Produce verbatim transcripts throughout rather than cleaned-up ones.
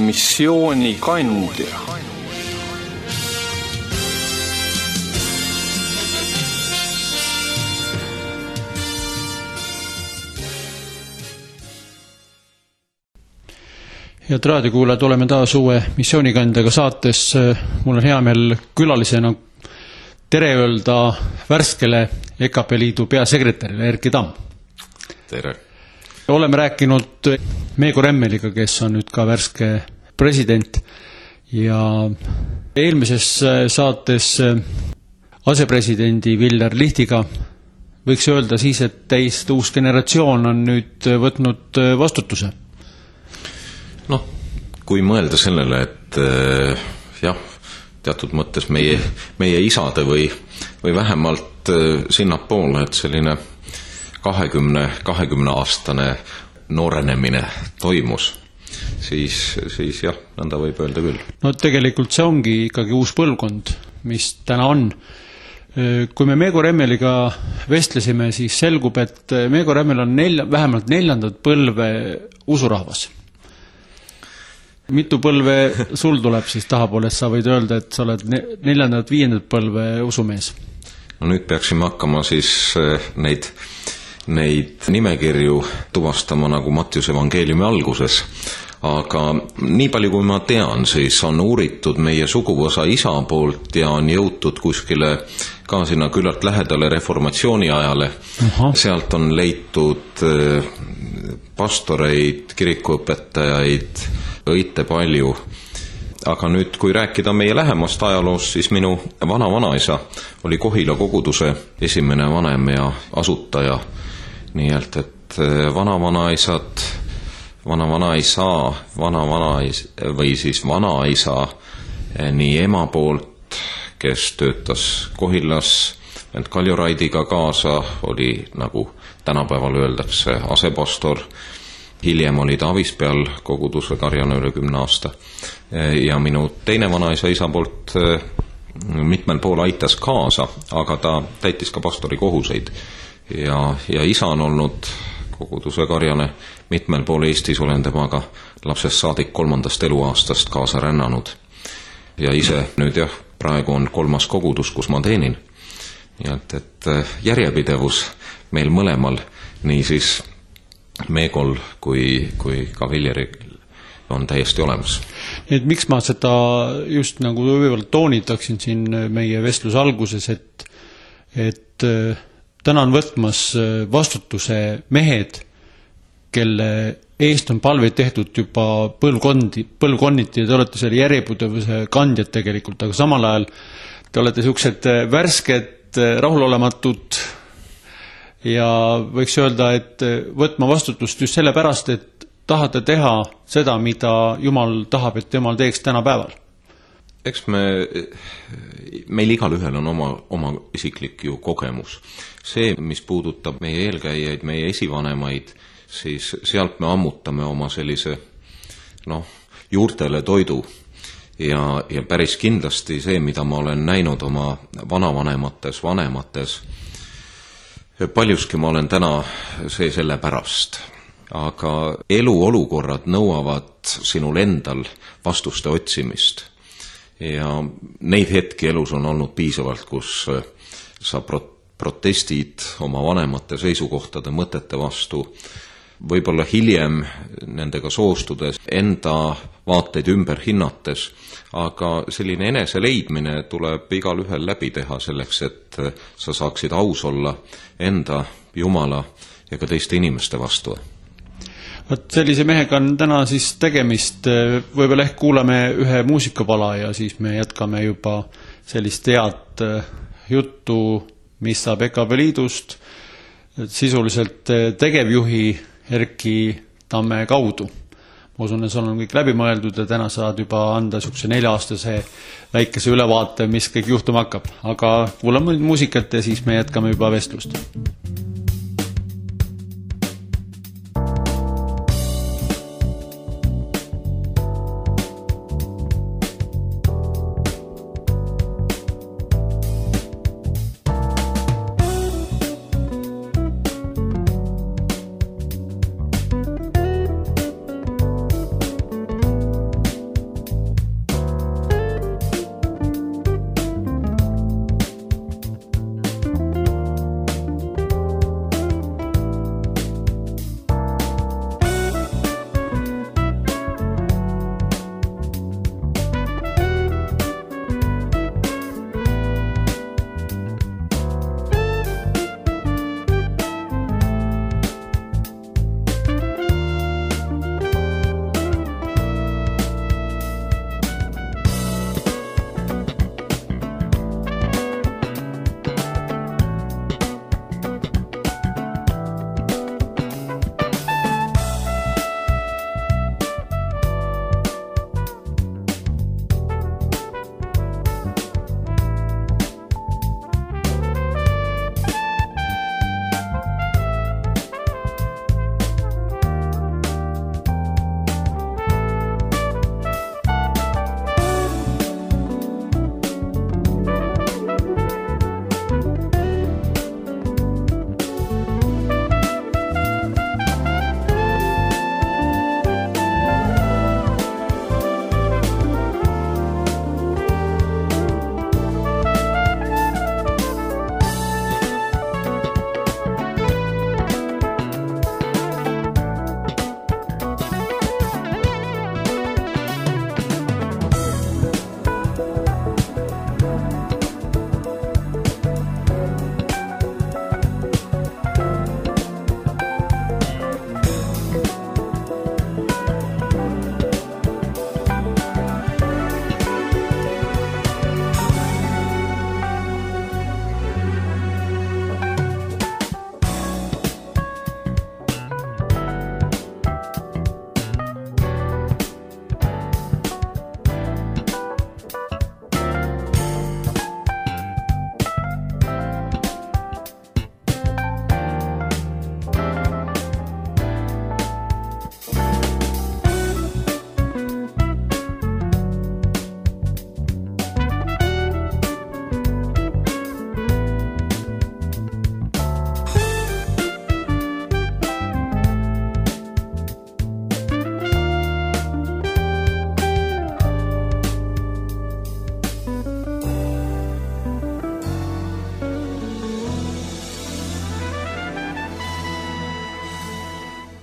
missioonikandja. Head raadiokuulajad, oleme taas uue missioonikandjaga saates. Mul on hea meel külalisena tere öelda värskele E K P Liidu peasekretärile Erki Tamm. Tere. Oleme rääkinud Meego Remmeliga, kes on nüüd ka värske president, ja eelmises saates asepresidendi Viljar Lihtiga võiks öelda siis, et teist uus generatsioon on nüüd võtnud vastutuse. Noh, kui mõelda sellele, et äh, jah, teatud mõttes meie, meie isade või, või vähemalt äh, sinnapoole, et selline kahekümne, kahekümne aastane noorenemine toimus, siis, siis jah, nõnda võib öelda küll. No tegelikult see ongi ikkagi uus põlvkond, mis täna on. Kui me Meego Remmeliga vestlesime, siis selgub, et Meego Remmel on nelja, vähemalt neljandat põlve usurahvas. Mitu põlve sul tuleb siis tahapoole, sa võid öelda, et sa oled neljandat, viiendat põlve usumees? No nüüd peaksime hakkama siis neid, neid nimekirju tuvastama nagu Mattiuse evangeeliumi alguses. Aga nii palju kui ma tean, siis on uuritud meie suguvõsa isa poolt ja on jõutud kuskile ka sinna küllalt lähedale reformatsiooni ajale. Aha. Sealt on leitud pastoreid, kirikuõpetajaid, õite palju. Aga nüüd, kui rääkida meie lähemast ajaloost, siis minu vana-vanaisa oli Kohila koguduse esimene vanem ja asutaja. Nii et, et vana-vanaisad, vana-vanaisa, vana-vanaisa või siis vanaisa nii ema poolt, kes töötas Kohilas, ent Kaljuraidiga kaasa, oli nagu tänapäeval öeldakse asepastor. Hiljem oli ta avispeal koguduse karjana üle kümne aasta. Ja minu teine vanaisa isa poolt mitmel pool aitas kaasa, aga ta täitis ka pastori kohuseid. Ja, ja isa on olnud koguduse karjane mitmel pool Eestis, olen temaga lapsest saadik kolmandast eluaastast kaasa rännanud. Ja ise nüüd jah, praegu on kolmas kogudus, kus ma teenin. Ja et, et järjepidevus meil mõlemal, nii siis Meegol kui, kui ka Viljaril on täiesti olemas. Et miks ma seda just nagu võivalt toonitaksin siin meie vestluse alguses, et, et täna on võtmas vastutuse mehed, kelle eest on palveid tehtud juba põlvkondi, põlvkonniti ja te olete selle järjepidevuse kandjad tegelikult, aga samal ajal te olete sellised värsked, rahulolematud ja võiks öelda, et võtma vastutust just selle pärast, et tahate teha seda, mida Jumal tahab, et Jumal teeks täna päeval. Eks me, meil igal ühel on oma, oma isiklik ju kogemus. See, mis puudutab meie eelkäijaid, meie esivanemaid, siis sealt me ammutame oma sellise noh, juurtele toidu. Ja, ja päris kindlasti see, mida ma olen näinud oma vanavanemates, vanemates, paljuski ma olen täna see selle pärast, aga eluolukorrad nõuavad sinul endal vastuste otsimist ja neid hetki elus on olnud piisavalt, kus sa protestid oma vanemate seisukohtade mõtete vastu, võib-olla hiljem nendega soostudes, enda vaateid ümber hinnates, aga selline enese leidmine tuleb igal ühel läbi teha selleks, et sa saaksid aus olla enda, Jumala ja ka teiste inimeste vastu. Võt sellise mehega on täna siis tegemist, võib-olla ehk kuulame ühe muusikapala ja siis me jätkame juba sellist head juttu, mis saab E K P Liidust, sisuliselt tegevjuhi Erki Tamme kaudu. Ma usun, et sul on kõik läbi mõeldud ja täna saad juba anda sihukese nelja-aastase väikese ülevaate, mis kõik juhtuma hakkab. Aga kuulame muusikat ja siis me jätkame juba vestlust.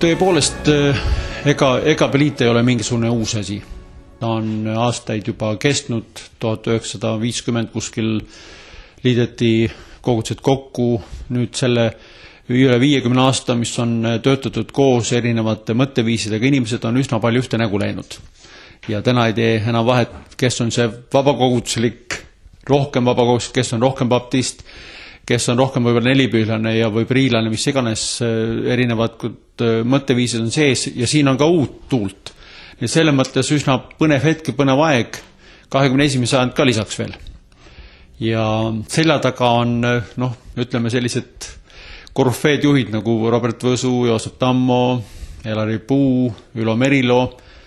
tõepoolest, ega, ega Beliit ei ole mingisugune uus asi. Ta on aastaid juba kestnud, tuhat üheksasada viiskümmend kuskil liideti kogudused kokku, nüüd selle üle viiekümne aasta, mis on töötatud koos erinevate mõtteviisidega, inimesed on üsna palju ühte nägu läinud. Ja täna ei tee enam vahet, kes on see vabakoguduslik, rohkem vabakoguduslik, kes on rohkem baptist, kes on rohkem võib-olla nelipühlane ja või priilane, mis iganes erinevad mõtteviisid on sees ja siin on ka uut tuult. Ja selle mõttes üsna põnev hetk ja põnev aeg, kahekümne esimene sajand ka lisaks veel. Ja selja taga on, noh, ütleme sellised korufeed juhid nagu Robert Võsu, Joosep Tammo, Elari Puu, Ülo Merilo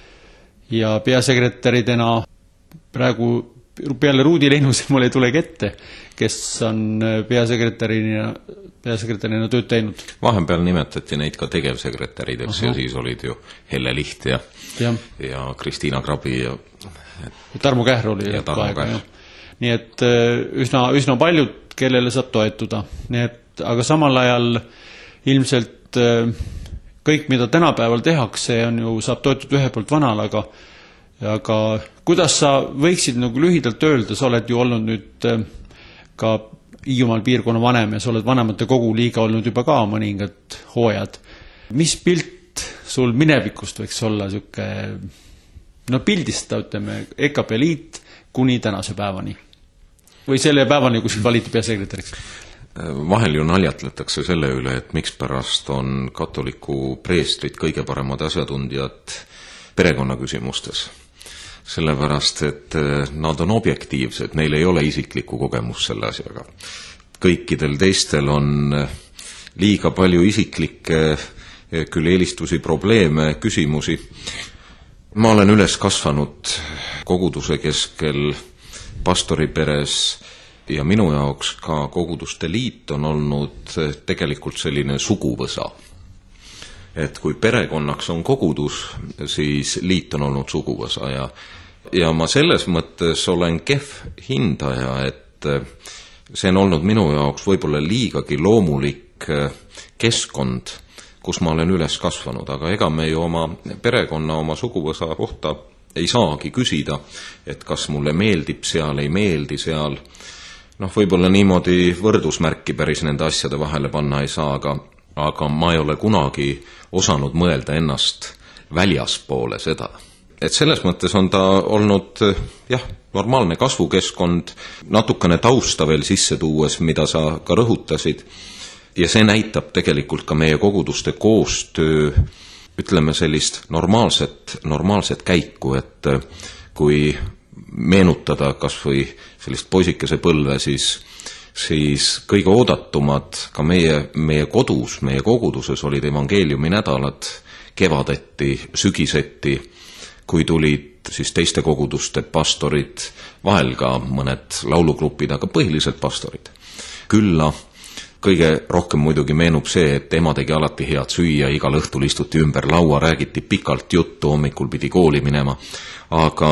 ja peasekretäridena praegu peale Ruudi Leinus mul ei tulegi ette, kes on peasekretärina, peasekretärina tööd teinud. Vahepeal nimetati neid ka tegevsekretärideks ja siis olid ju Helle Liht ja, ja. ja Kristiina Krabi ja, ja Tarmo Kähr oli ja Tarmo aega, Kähr. Nii et üsna, üsna paljud, kellele saab toetuda. Nii et, aga samal ajal ilmselt kõik, mida tänapäeval tehakse, on ju, saab toetuda ühe poolt vanal, aga aga kuidas sa võiksid nagu lühidalt öelda, sa oled ju olnud nüüd ka Hiiumaal piirkonna vanem ja sa oled vanemate kogu liiga olnud juba ka mõningad hooajad. Mis pilt sul minevikust võiks olla siuke, no pildista, ütleme, E K P Liit kuni tänase päevani? Või selle päevani, kus valiti peasekretäriks? Vahel ju naljatletakse selle üle, et miks pärast on katoliku preestrid kõige paremad asjatundjad perekonnaküsimustes. Sellepärast, et nad on objektiivsed, neil ei ole isiklikku kogemust selle asjaga. Kõikidel teistel on liiga palju isiklikke, küll eelistusi, probleeme, küsimusi. Ma olen üles kasvanud koguduse keskel pastoriperes ja minu jaoks ka koguduste liit on olnud tegelikult selline suguvõsa. Et kui perekonnaks on kogudus, siis liit on olnud suguvõsa ja Ja ma selles mõttes olen kehv hindaja, et see on olnud minu jaoks võib-olla liigagi loomulik keskkond, kus ma olen üles kasvanud, aga ega me ju oma perekonna, oma suguvõsa kohta ei saagi küsida, et kas mulle meeldib seal, ei meeldi seal. Noh, võib-olla niimoodi võrdusmärki päris nende asjade vahele panna ei saa, aga, aga ma ei ole kunagi osanud mõelda ennast väljaspoole seda. Et selles mõttes on ta olnud, jah, normaalne kasvukeskkond, natukene tausta veel sisse tuues, mida sa ka rõhutasid, ja see näitab tegelikult ka meie koguduste koostöö, ütleme sellist normaalset, normaalset käiku, et kui meenutada kas või sellist poisikese põlve, siis, siis kõige oodatumad ka meie, meie kodus, meie koguduses olid evangeeliumi nädalad kevadeti, sügiseti, kui tulid siis teiste koguduste pastorid, vahel ka mõned laulugrupid, aga põhiliselt pastorid. Külla kõige rohkem muidugi meenub see, et ema tegi alati head süüa, igal õhtul istuti ümber laua, räägiti pikalt juttu, hommikul pidi kooli minema. Aga,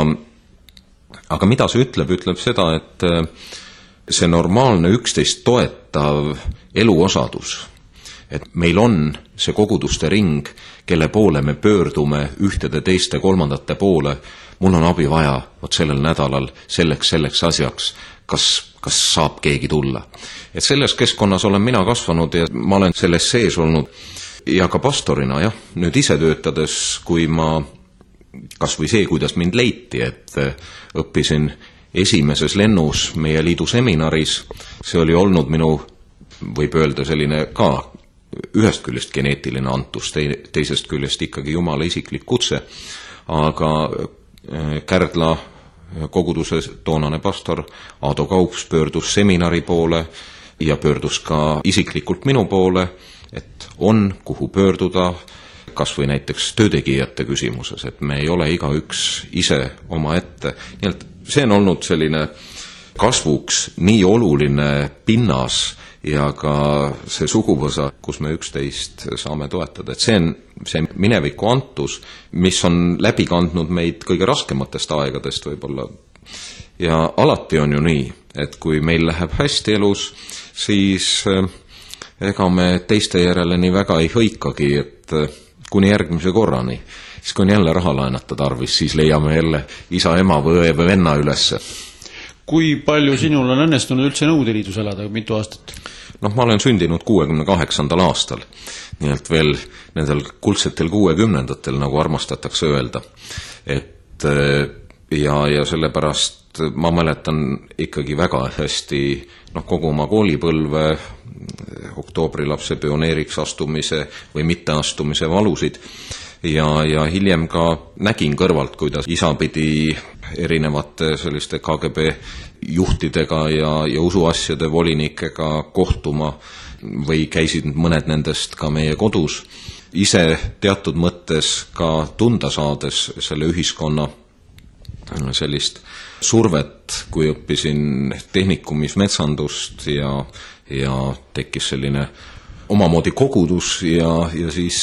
aga mida see ütleb? Ütleb seda, et see normaalne üksteist toetav eluosadus, et meil on see koguduste ring, kelle poole me pöördume ühtede, teiste, kolmandate poole, mul on abi vaja, vot sellel nädalal, selleks, selleks asjaks, kas, kas saab keegi tulla. Et selles keskkonnas olen mina kasvanud ja ma olen selles sees olnud ja ka pastorina, jah, nüüd ise töötades, kui ma, kas või see, kuidas mind leiti, et õppisin esimeses lennus meie liidu seminaris, see oli olnud minu, võib öelda selline ka ühest küljest geneetiline antus, teisest küljest ikkagi Jumala isiklik kutse, aga Kärdla koguduse toonane pastor Aado Kaups pöördus seminari poole ja pöördus ka isiklikult minu poole, et on kuhu pöörduda, kas või näiteks töötegijate küsimuses, et me ei ole igaüks ise oma ette. Nii et see on olnud selline kasvuks nii oluline pinnas ja ka see suguvõsa, kus me üksteist saame toetada. Et see on see mineviku antus, mis on läbi kandnud meid kõige raskematest aegadest võib-olla. Ja alati on ju nii, et kui meil läheb hästi elus, siis ega me teiste järele nii väga ei hõikagi, et kuni järgmise korrani. Siis kui on jälle raha laenata tarvis, siis leiame jälle isa, ema või õe või venna ülesse. Kui palju sinul on õnnestunud üldse Nõukogude Liidus elada, mitu aastat? Noh, ma olen sündinud kuuekümne kaheksandal aastal, nii et veel nendel kuldsetel kuuekümnendatel, nagu armastatakse öelda. Et ja, ja sellepärast ma mäletan ikkagi väga hästi noh, kogu oma koolipõlve, oktoobrilapse pioneeriks astumise või mitteastumise valusid ja, ja hiljem ka nägin kõrvalt, kuidas isa pidi erinevate selliste K G B juhtidega ja, ja usuasjade volinikega kohtuma või käisid mõned nendest ka meie kodus. Ise teatud mõttes ka tunda saades selle ühiskonna sellist survet, kui õppisin tehnikumis metsandust ja, ja tekkis selline omamoodi kogudus ja, ja siis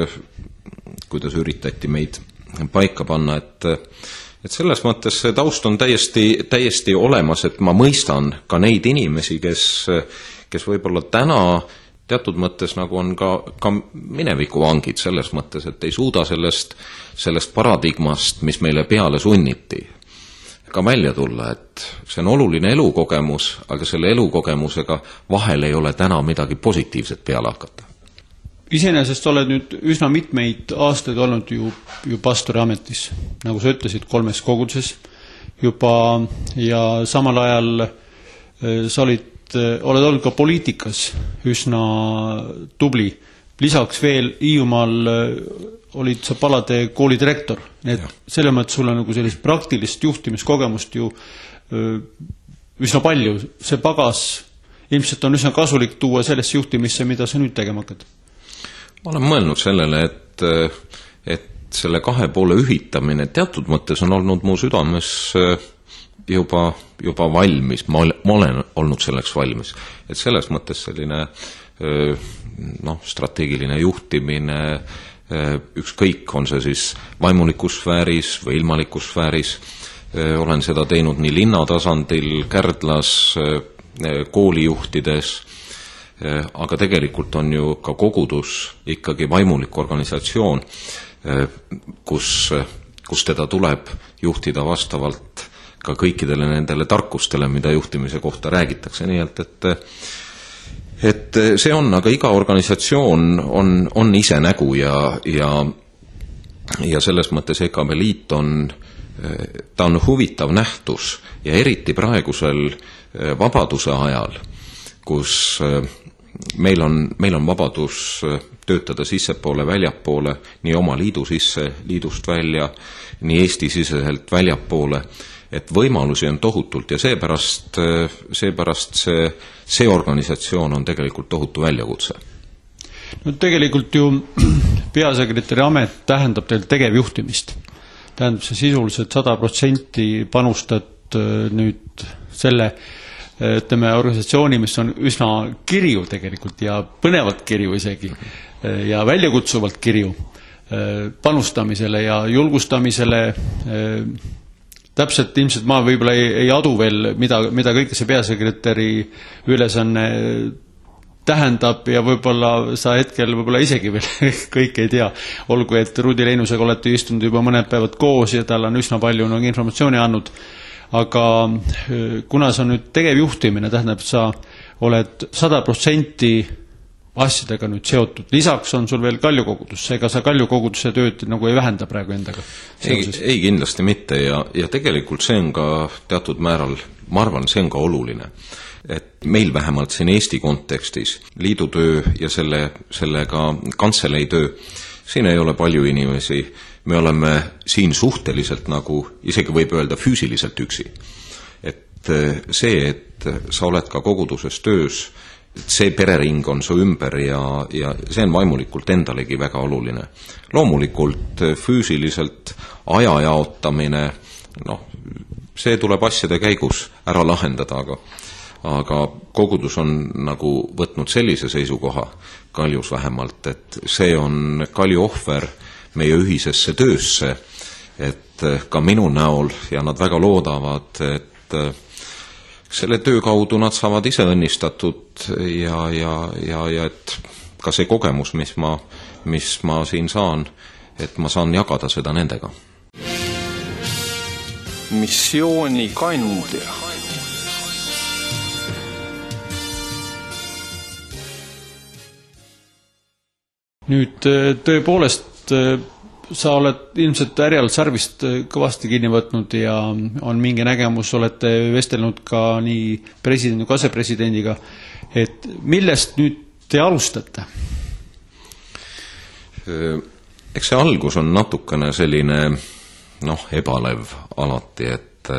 kuidas üritati meid paika panna, et et selles mõttes see taust on täiesti, täiesti olemas, et ma mõistan ka neid inimesi, kes, kes võib-olla täna teatud mõttes nagu on ka, ka mineviku vangid selles mõttes, et ei suuda sellest, sellest paradigmast, mis meile peale sunniti, ka välja tulla, et see on oluline elukogemus, aga selle elukogemusega vahel ei ole täna midagi positiivset peale hakata. Iseenesest oled nüüd üsna mitmeid aastaid olnud ju, ju pastori ametis, nagu sa ütlesid, kolmes koguduses juba ja samal ajal sa olid, oled olnud ka poliitikas üsna tubli. Lisaks veel Hiiumaal olid sa Palade kooli direktor, et selle mõttes sul on nagu sellist praktilist juhtimiskogemust ju üsna palju. See pagas ilmselt on üsna kasulik tuua sellesse juhtimisse, mida sa nüüd tegema hakkad. Ma olen mõelnud sellele, et, et selle kahe poole ühitamine teatud mõttes on olnud mu südames juba, juba valmis. Ma olen olnud selleks valmis. Et selles mõttes selline noh, strateegiline juhtimine, ükskõik on see siis vaimulikus sfääris või ilmalikus sfääris. Olen seda teinud nii linna tasandil, Kärdlas, koolijuhtides, aga tegelikult on ju ka kogudus ikkagi vaimulik organisatsioon, kus, kus teda tuleb juhtida vastavalt ka kõikidele nendele tarkustele, mida juhtimise kohta räägitakse, nii et, et et see on, aga iga organisatsioon on, on ise nägu ja, ja, ja selles mõttes E K V Liit on, ta on huvitav nähtus ja eriti praegusel vabaduse ajal, kus meil on, meil on vabadus töötada sissepoole, väljapoole, nii oma liidu sisse, liidust välja, nii Eesti-siseselt väljapoole, et võimalusi on tohutult ja seepärast, seepärast see, see organisatsioon on tegelikult tohutu väljakutse. No tegelikult ju peasekretäri amet tähendab teil tegevjuhtimist. Tähendab see sisuliselt sada protsenti panustad nüüd selle ütleme organisatsiooni, mis on üsna kirju tegelikult ja põnevalt kirju isegi ja väljakutsuvalt kirju panustamisele ja julgustamisele. Täpselt ilmselt ma võib-olla ei, ei adu veel, mida, mida kõike see peasekretäri ülesanne tähendab ja võib-olla sa hetkel võib-olla isegi veel kõik ei tea. Olgu, et Rudi Leinusega olete istunud juba mõned päevad koos ja tal on üsna palju no, informatsiooni andnud. Aga kuna sa nüüd tegevjuhtimine, tähendab, sa oled sada protsenti asjadega nüüd seotud. Lisaks on sul veel kaljukogudus, ega sa kaljukoguduse tööd nagu ei vähenda praegu endaga? Ei, ei kindlasti mitte ja, ja tegelikult see on ka teatud määral, ma arvan, see on ka oluline. Et meil vähemalt siin Eesti kontekstis liidutöö ja selle, sellega kantseleetöö, siin ei ole palju inimesi. Me oleme siin suhteliselt nagu, isegi võib öelda füüsiliselt üksi. Et see, et sa oled ka koguduses töös, see perering on su ümber ja, ja see on vaimulikult endalegi väga oluline. Loomulikult füüsiliselt aja jaotamine, noh, see tuleb asjade käigus ära lahendada, aga, aga kogudus on nagu võtnud sellise seisukoha, Kaljus vähemalt, et see on Kalju ohver meie ühisesse töösse, et ka minu näol ja nad väga loodavad, et selle töö kaudu nad saavad ise õnnistatud ja, ja, ja, ja et ka see kogemus, mis ma mis ma siin saan, et ma saan jagada seda nendega. Missiooni kandja. Nüüd tõepoolest sa oled ilmselt härjal sarvist kõvasti kinni võtnud ja on mingi nägemus, olete vestelnud ka nii presidendi kui asepresidendiga, et millest nüüd te alustate? Eks see algus on natukene selline noh, ebalev alati, et,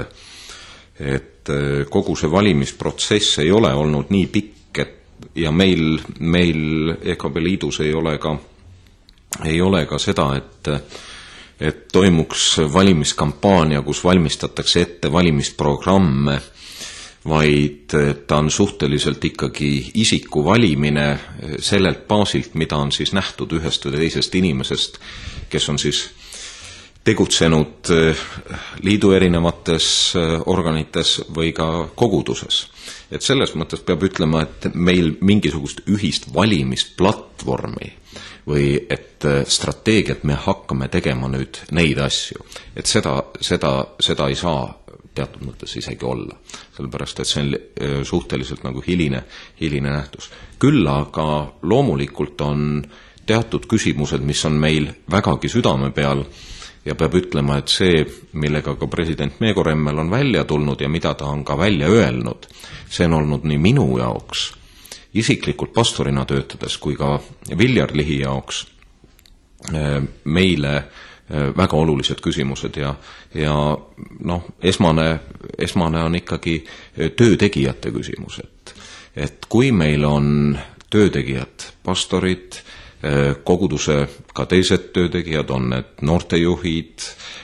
et kogu see valimisprotsess ei ole olnud nii pikk, et ja meil, meil E K B Liidus ei ole ka, ei ole ka seda, et, et toimuks valimiskampaania, kus valmistatakse ette valimisprogramme, vaid ta on suhteliselt ikkagi isiku valimine sellelt baasilt, mida on siis nähtud ühest või teisest inimesest, kes on siis tegutsenud liidu erinevates organites või ka koguduses. Et selles mõttes peab ütlema, et meil mingisugust ühist valimisplatvormi või et strateegiat me hakkame tegema nüüd neid asju. Et seda, seda, seda ei saa teatud mõttes isegi olla. Sellepärast, et see on suhteliselt nagu hiline, hiline nähtus. Küll aga loomulikult on teatud küsimused, mis on meil vägagi südame peal, ja peab ütlema, et see, millega ka president Meego Remmel on välja tulnud ja mida ta on ka välja öelnud, see on olnud nii minu jaoks, isiklikult pastorina töötades, kui ka Viljar Lihi jaoks meile väga olulised küsimused ja, ja noh, esmane, esmane on ikkagi töötegijate küsimus, et, et kui meil on töötegijad, pastorid, koguduse ka teised töötegijad, on need noortejuhid,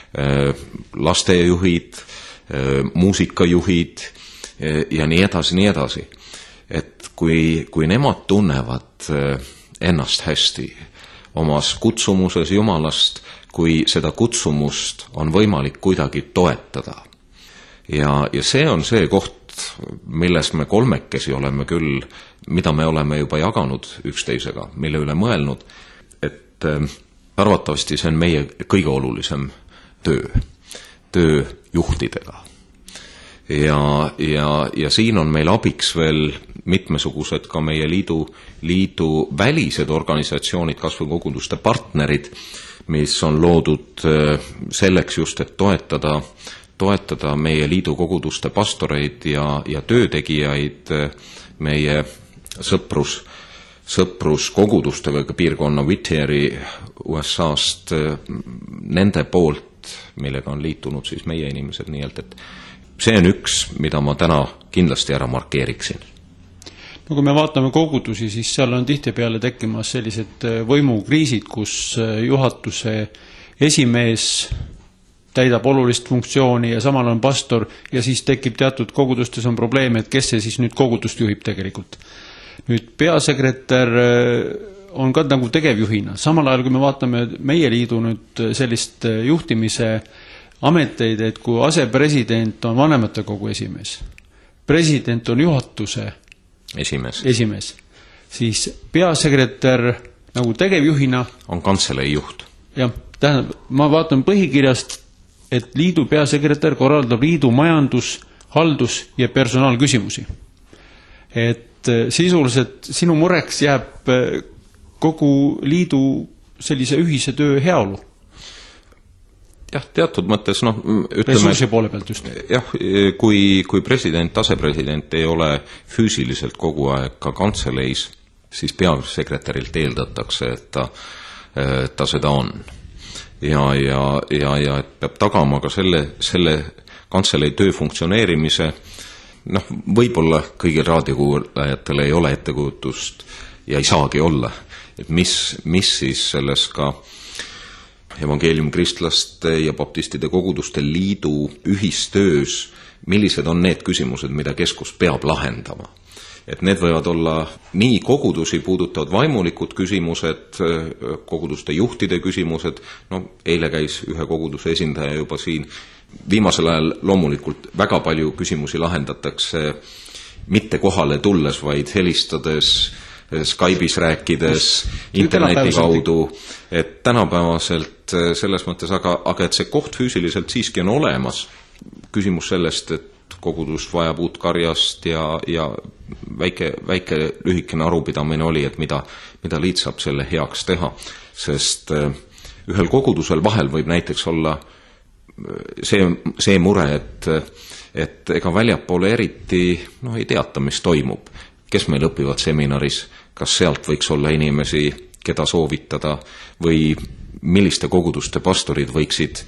lastejuhid, muusikajuhid ja nii edasi, nii edasi. Et kui, kui nemad tunnevad ennast hästi omas kutsumuses Jumalast, kui seda kutsumust on võimalik kuidagi toetada. Ja, ja see on see koht, milles me kolmekesi oleme küll, mida me oleme juba jaganud üksteisega, mille üle mõelnud, et arvatavasti see on meie kõige olulisem töö, töö juhtidega. Ja, ja, ja siin on meil abiks veel mitmesugused ka meie liidu, liidu välised organisatsioonid, kas või koguduste partnerid, mis on loodud selleks just, et toetada toetada meie liidu koguduste pastoreid ja, ja töötegijaid meie sõprus, sõprus kogudustega ka piirkonna Whittieri U S A-st nende poolt, millega on liitunud siis meie inimesed, nii et see on üks, mida ma täna kindlasti ära markeeriksin. No kui me vaatame kogudusi, siis seal on tihtipeale tekkimas sellised võimukriisid, kus juhatuse esimees täidab olulist funktsiooni ja samal on pastor ja siis tekib teatud kogudustes on probleem, et kes see siis nüüd kogudust juhib tegelikult. Nüüd peasekretär on ka nagu tegevjuhina. Samal ajal, kui me vaatame meie liidu nüüd sellist juhtimise ameteid, et kui asepresident on vanematekogu esimees, president on juhatuse esimees, esimees siis peasekretär nagu tegevjuhina on kantselei juht. Jah, tähendab, ma vaatan põhikirjast, et liidu peasekretär korraldab liidu majandus, haldus ja personaalküsimusi. Et sisuliselt sinu mureks jääb kogu liidu sellise ühise töö heaolu. Jah, teatud mõttes, noh, ütleme, ressursi poole pealt just. Jah, kui, kui president, asepresident ei ole füüsiliselt kogu aeg ka kantseleis, siis peasekretärilt eeldatakse, et ta, ta seda on. Ja, ja, ja, ja et peab tagama ka selle, selle kantselei töö funktsioneerimise. Noh, võib-olla kõigil raadiokuulajatel ei ole ettekujutust ja ei saagi olla, et mis, mis siis selles ka evangeeliumkristlaste ja baptistide koguduste liidu ühistöös, millised on need küsimused, mida keskus peab lahendama. Et need võivad olla nii kogudusi puudutavad vaimulikud küsimused, koguduste juhtide küsimused, no eile käis ühe koguduse esindaja juba siin, viimasel ajal loomulikult väga palju küsimusi lahendatakse mitte kohale tulles, vaid helistades Skype'is rääkides, interneti kaudu, et tänapäevaselt selles mõttes, aga, aga et see koht füüsiliselt siiski on olemas. Küsimus sellest, et kogudus vajab uut karjast ja, ja väike, väike lühikene arupidamine oli, et mida, mida liit saab selle heaks teha, sest ühel kogudusel vahel võib näiteks olla see, see mure, et, et ega väljapoole eriti no, ei teata, mis toimub, kes meil õpivad seminaris, kas sealt võiks olla inimesi, keda soovitada või milliste koguduste pastorid võiksid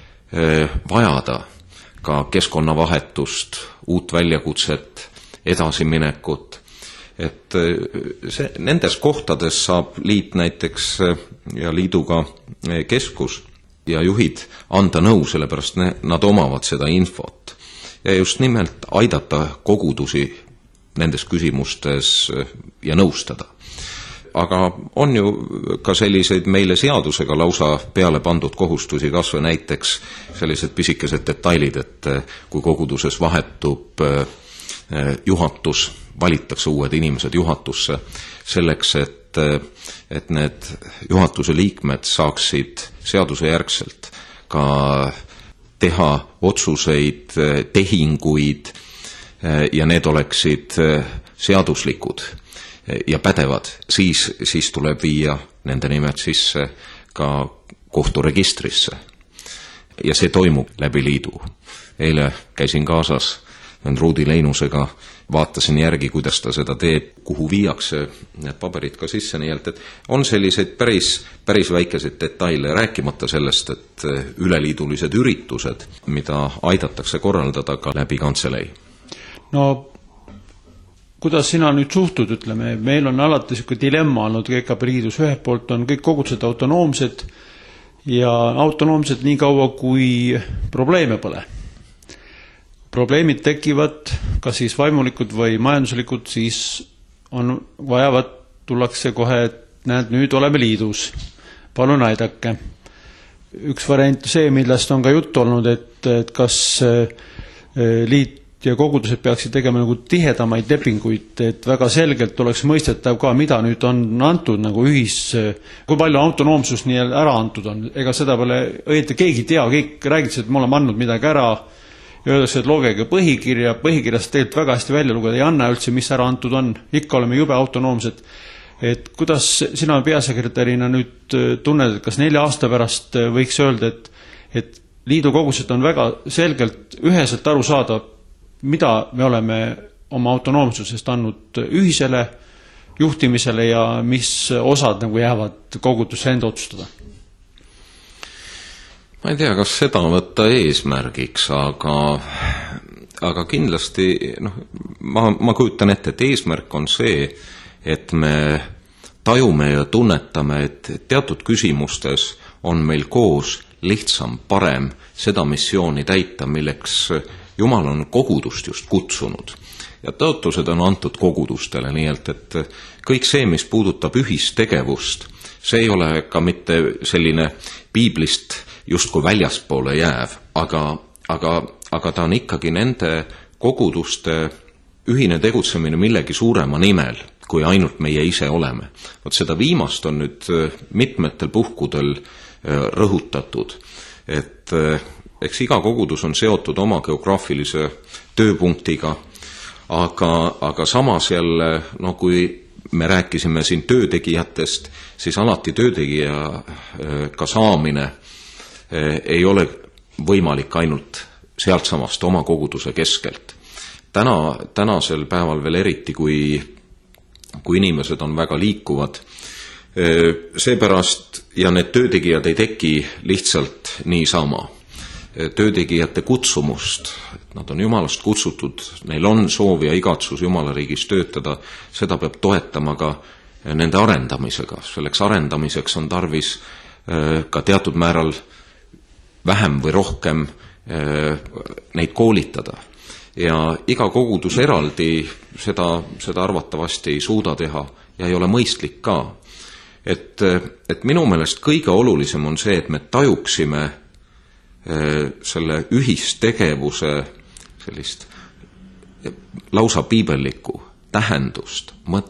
vajada ka keskkonnavahetust, uut väljakutset, edasiminekut, et see, nendes kohtades saab liit näiteks ja liiduga keskus ja juhid anda nõu, sellepärast nad omavad seda infot ja just nimelt aidata kogudusi nendes küsimustes ja nõustada. Aga on ju ka selliseid meile seadusega lausa peale pandud kohustusi, kas või näiteks sellised pisikesed detailid, et kui koguduses vahetub juhatus, valitakse uued inimesed juhatusse, selleks, et, et need juhatuse liikmed saaksid seaduse järgselt ka teha otsuseid, tehinguid ja need oleksid seaduslikud ja pädevad, siis, siis tuleb viia nende nimed sisse ka kohturegistrisse. Ja see toimub läbi liidu. Eile käisin kaasas Ruudi Leinusega, vaatasin järgi, kuidas ta seda teeb, kuhu viiakse need paberid ka sisse, nii et on selliseid päris, päris väikeseid detaile, rääkimata sellest, et üleliidulised üritused, mida aidatakse korraldada ka läbi kantselei. No kuidas sina nüüd suhtud, ütleme, meil on alati selline dilemma olnud G K P liidus, ühelt poolt on kõik kogudused autonoomsed ja autonoomsed nii kaua, kui probleeme pole. Probleemid tekivad, kas siis vaimulikud või majanduslikud, siis on vajavad, tullakse kohe, et näed, nüüd oleme liidus, palun aidake. Üks variant see, millest on ka jutt olnud, et, et kas liit ja kogudused peaksid tegema nagu tihedamaid lepinguid, et väga selgelt oleks mõistetav ka, mida nüüd on antud nagu ühis, kui palju autonoomsus nii ära antud on. Ega seda pole õieti keegi tea, kõik räägitakse, et me oleme andnud midagi ära ja öeldakse, et logege põhikirja, põhikirjast tegelikult väga hästi välja lugeda, ei anna üldse, mis ära antud on, ikka oleme jube autonoomsed. Et kuidas sina peasekretärina nüüd tunned, et kas nelja aasta pärast võiks öelda, et, et liidu kogudused on väga selgelt üheselt aru saada, mida me oleme oma autonoomsusest andnud ühisele juhtimisele ja mis osad nagu jäävad kogudusse enda otsustada? Ma ei tea, kas seda võtta eesmärgiks, aga, aga kindlasti noh, ma, ma kujutan ette, et eesmärk on see, et me tajume ja tunnetame, et teatud küsimustes on meil koos lihtsam, parem seda missiooni täita, milleks Jumal on kogudust just kutsunud ja tõotused on antud kogudustele, nii et, et kõik see, mis puudutab ühistegevust, see ei ole ka mitte selline piiblist justkui väljaspoole jääv, aga, aga, aga ta on ikkagi nende koguduste ühine tegutsemine millegi suurema nimel, kui ainult meie ise oleme. Vot seda viimast on nüüd mitmetel puhkudel rõhutatud, et eks iga kogudus on seotud oma geograafilise tööpunktiga, aga, aga samas jälle, no kui me rääkisime siin töötegijatest, siis alati töötegija ka saamine ei ole võimalik ainult sealt samast oma koguduse keskelt. Täna, tänasel päeval veel eriti, kui, kui inimesed on väga liikuvad, seepärast ja need töötegijad ei teki lihtsalt niisama. Töötegijate kutsumust, nad on Jumalast kutsutud, neil on soov ja igatsus Jumala riigis töötada, seda peab toetama ka nende arendamisega. Selleks arendamiseks on tarvis ka teatud määral vähem või rohkem neid koolitada. Ja iga kogudus eraldi seda, seda arvatavasti ei suuda teha ja ei ole mõistlik ka. Et, et minu meelest kõige olulisem on see, et me tajuksime selle ühistegevuse sellist lausa piibellikku tähendust, mõtet,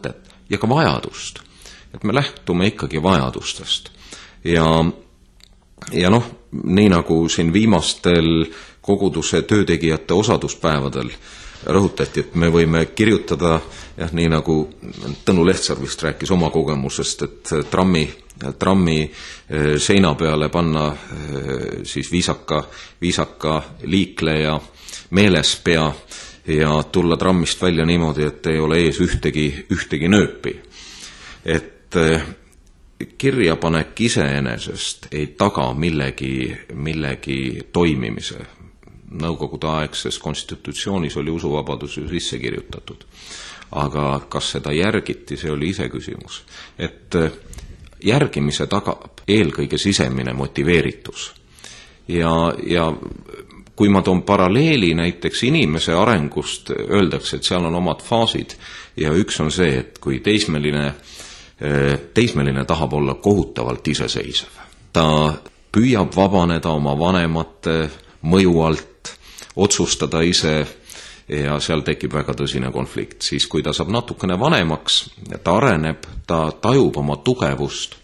ja ka vajadust. Et me lähtume ikkagi vajadustest. Ja, ja noh, nii nagu siin viimastel koguduse töötegijate osaduspäevadel rõhutati, et me võime kirjutada, jah, nii nagu Tõnu Lehtsaar vist rääkis oma kogemusest, et trammi, trammi seina peale panna siis viisaka, viisaka liikleja meelespea ja tulla trammist välja niimoodi, et ei ole ees ühtegi, ühtegi nööpi. Et kirjapanek iseenesest ei taga millegi, millegi toimimise. Nõukogude aegses konstitutsioonis oli usuvabadus ju sisse kirjutatud. Aga kas seda järgiti, see oli ise küsimus. Et järgimise tagab eelkõige sisemine motiveeritus. Ja, ja kui ma toon paralleeli näiteks inimese arengust, öeldakse, et seal on omad faasid ja üks on see, et kui teismeline, teismeline tahab olla kohutavalt iseseisev. Ta püüab vabaneda oma vanemate mõju alt, otsustada ise ja seal tekib väga tõsine konflikt. Siis kui ta saab natukene vanemaks, ta areneb, ta tajub oma tugevust,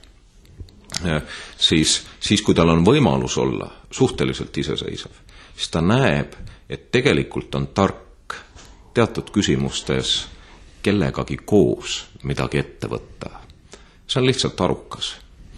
siis, siis kui tal on võimalus olla suhteliselt iseseisev, siis ta näeb, et tegelikult on tark teatud küsimustes kellegagi koos midagi ette võtta. See on lihtsalt arukas.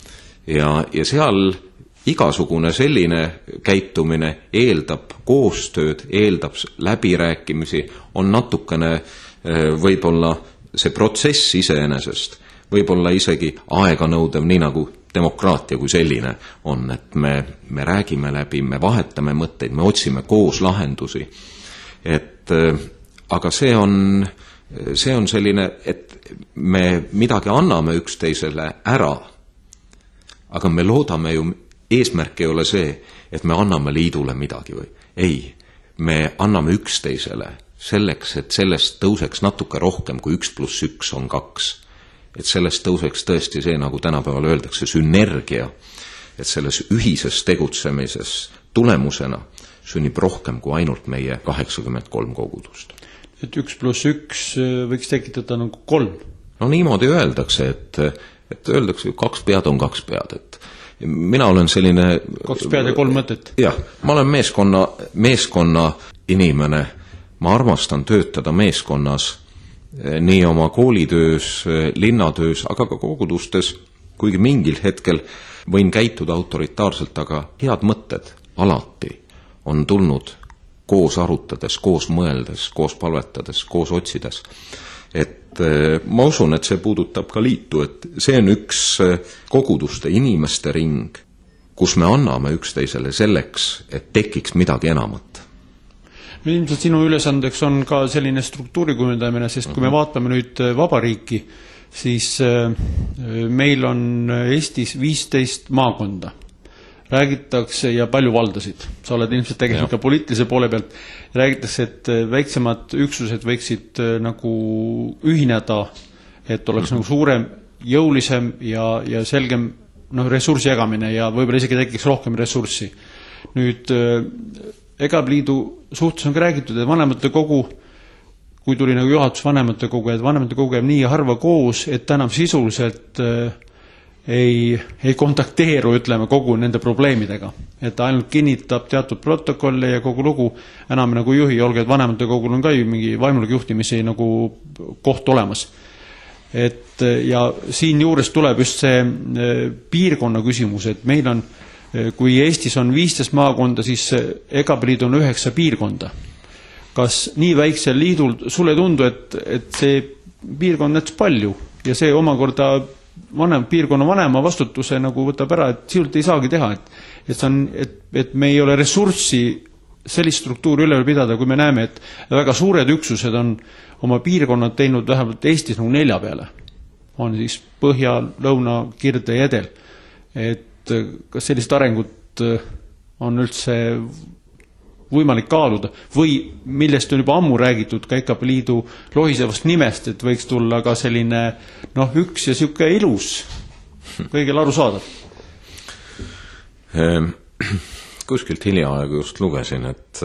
Ja, ja seal igasugune selline käitumine eeldab koostööd, eeldab läbirääkimisi, on natukene võib-olla see protsess iseenesest, võib-olla isegi aeganõudev, nii nagu demokraatia kui selline on, et me, me räägime läbi, me vahetame mõtteid, me otsime koos lahendusi. Et, aga see on, see on selline, et me midagi anname üksteisele ära, aga me loodame ju, eesmärk ei ole see, et me anname liidule midagi või. Ei, me anname üksteisele selleks, et sellest tõuseks natuke rohkem kui üks pluss üks on kaks. Et sellest tõuseks tõesti see, nagu tänapäeval öeldakse, sünergia. Et selles ühises tegutsemises tulemusena sünnib rohkem kui ainult meie kaheksakümmend kolm kogudust. Et üks pluss üks võiks tekitada nagu kolm? No niimoodi öeldakse, et, et öeldakse, kaks pead on kaks pead, et mina olen selline... Kaks pead ja kolm mõtet. Jah, ma olen meeskonna, meeskonna inimene. Ma armastan töötada meeskonnas nii oma koolitöös, linnatöös, aga ka kogudustes, kuigi mingil hetkel võin käituda autoritaarselt, aga head mõtted alati on tulnud koos arutades, koos mõeldes, koos palvetades, koos otsides. Et ma usun, et see puudutab ka liitu, et see on üks koguduste inimeste ring, kus me anname üksteisele selleks, et tekiks midagi enamat. Ilmselt sinu ülesandeks on ka selline struktuuri kujundamine, sest kui me vaatame nüüd vabariiki, siis meil on Eestis viisteist maakonda. Räägitakse ja palju valdasid. Sa oled ilmselt tegelikult ka poliitilise poole pealt. Räägitakse, et väiksemad üksused võiksid nagu ühineda, et oleks mm-hmm. nagu suurem, jõulisem ja, ja selgem no, ressursi jagamine ja võib-olla isegi tekiks rohkem ressurssi. Nüüd EGAB liidu suhtes on ka räägitud, et vanemate kogu, kui tuli nagu juhatus vanemate kogu, et vanemate kogu jääb nii harva koos, et enam sisuliselt ei, ei kontakteeru, ütleme, kogu nende probleemidega. Et ta ainult kinnitab teatud protokolle ja kogu lugu enam nagu juhi, olge, et vanemate kogul on ka ju mingi vaimulik juhtimisi nagu koht olemas. Et ja siin juures tuleb just see piirkonna küsimus, et meil on, kui Eestis on viisteist maakonda, siis EGAB liidu on üheksa piirkonda. Kas nii väiksel liidul sulle tundu, et, et see piirkond näiteks palju ja see omakorda vanem, piirkonna vanema vastutuse nagu võtab ära, et sisult ei saagi teha, et, et, see on, et, et me ei ole ressurssi sellist struktuuri üleval pidada, kui me näeme, et väga suured üksused on oma piirkonnad teinud vähemalt Eestis nagu nelja peale. On siis Põhja, Lõuna, Kirde ja Edel. Et kas sellist arengut on üldse võimalik kaaluda või millest on juba ammu räägitud ka EGAB liidu lohisevast nimest, et võiks tulla ka selline noh, üks ja siuke ilus kõigil aru saada. Kuskilt hiljaaegu just lugesin, et,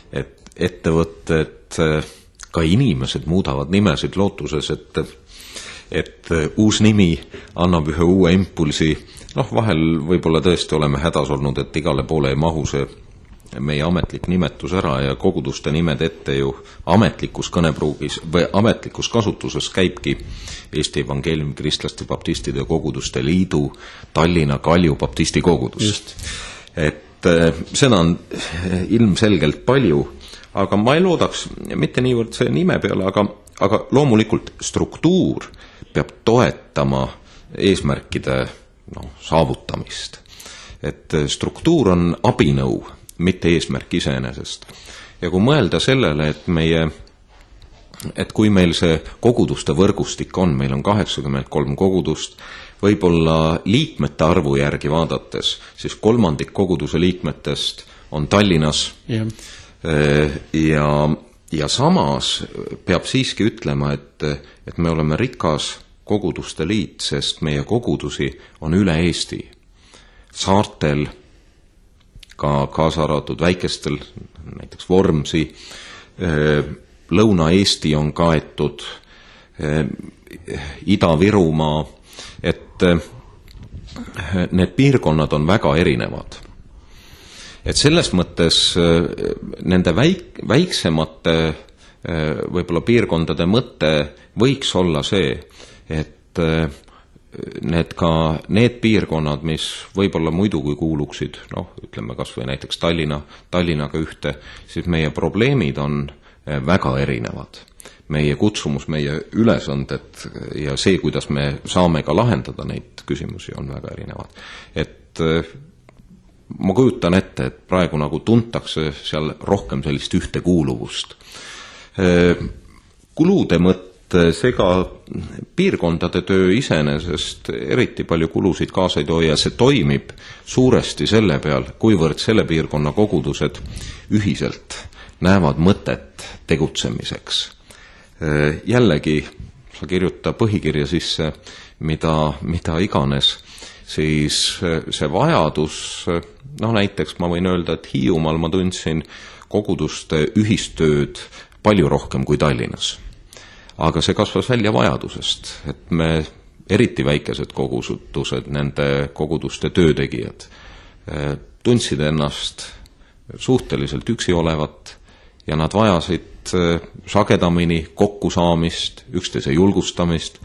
et ettevõtted, ka inimesed muudavad nimesid lootuses, et, et uus nimi annab ühe uue impulsi. Noh, vahel võib-olla tõesti oleme hädas olnud, et igale poole ei mahu see meie ametlik nimetus ära ja koguduste nimed ette ju ametlikus kõnepruugis või ametlikus kasutuses käibki Eesti Evangeeliumi Kristlaste Baptistide Koguduste Liidu Tallinna Kalju Baptisti kogudus. Just. Et seda on ilmselgelt palju, aga ma ei loodaks mitte niivõrd see nime peale, aga, aga loomulikult struktuur peab toetama eesmärkide no, saavutamist. Et struktuur on abinõu, mitte eesmärk iseenesest. Ja kui mõelda sellele, et meie, et kui meil see koguduste võrgustik on, meil on kaheksakümmend kolm kogudust, võib-olla liikmete arvu järgi vaadates, siis kolmandik koguduse liikmetest on Tallinnas yeah. ja, ja samas peab siiski ütlema, et, et me oleme rikas koguduste liit, sest meie kogudusi on üle Eesti. Saartel, ka kaasa arvatud väikestel, näiteks Vormsi, Lõuna-Eesti on kaetud, Ida-Virumaa, et need piirkonnad on väga erinevad. Et selles mõttes nende väik, väiksemate võib-olla piirkondade mõte võiks olla see, et need ka need piirkonnad, mis võib-olla muidu kui kuuluksid, noh, ütleme kas või näiteks Tallinna, Tallinnaga ühte, siis meie probleemid on väga erinevad. Meie kutsumus, meie ülesanded ja see, kuidas me saame ka lahendada neid küsimusi, on väga erinevad. Et ma kujutan ette, et praegu nagu tuntakse seal rohkem sellist ühtekuuluvust. Kulude mõtte seega piirkondade töö iseenesest eriti palju kulusid kaasa ei too ja see toimib suuresti selle peal, kuivõrd selle piirkonna kogudused ühiselt näevad mõtet tegutsemiseks. Jällegi, sa kirjuta põhikirja sisse, mida, mida iganes, siis see vajadus, noh näiteks ma võin öelda, et Hiiumaal ma tundsin koguduste ühistööd palju rohkem kui Tallinnas. Aga see kasvas välja vajadusest, et me eriti väikesed kogudused, nende koguduste töötegijad, tundsid ennast suhteliselt üksi olevat ja nad vajasid sagedamini kokkusaamist, üksteise julgustamist,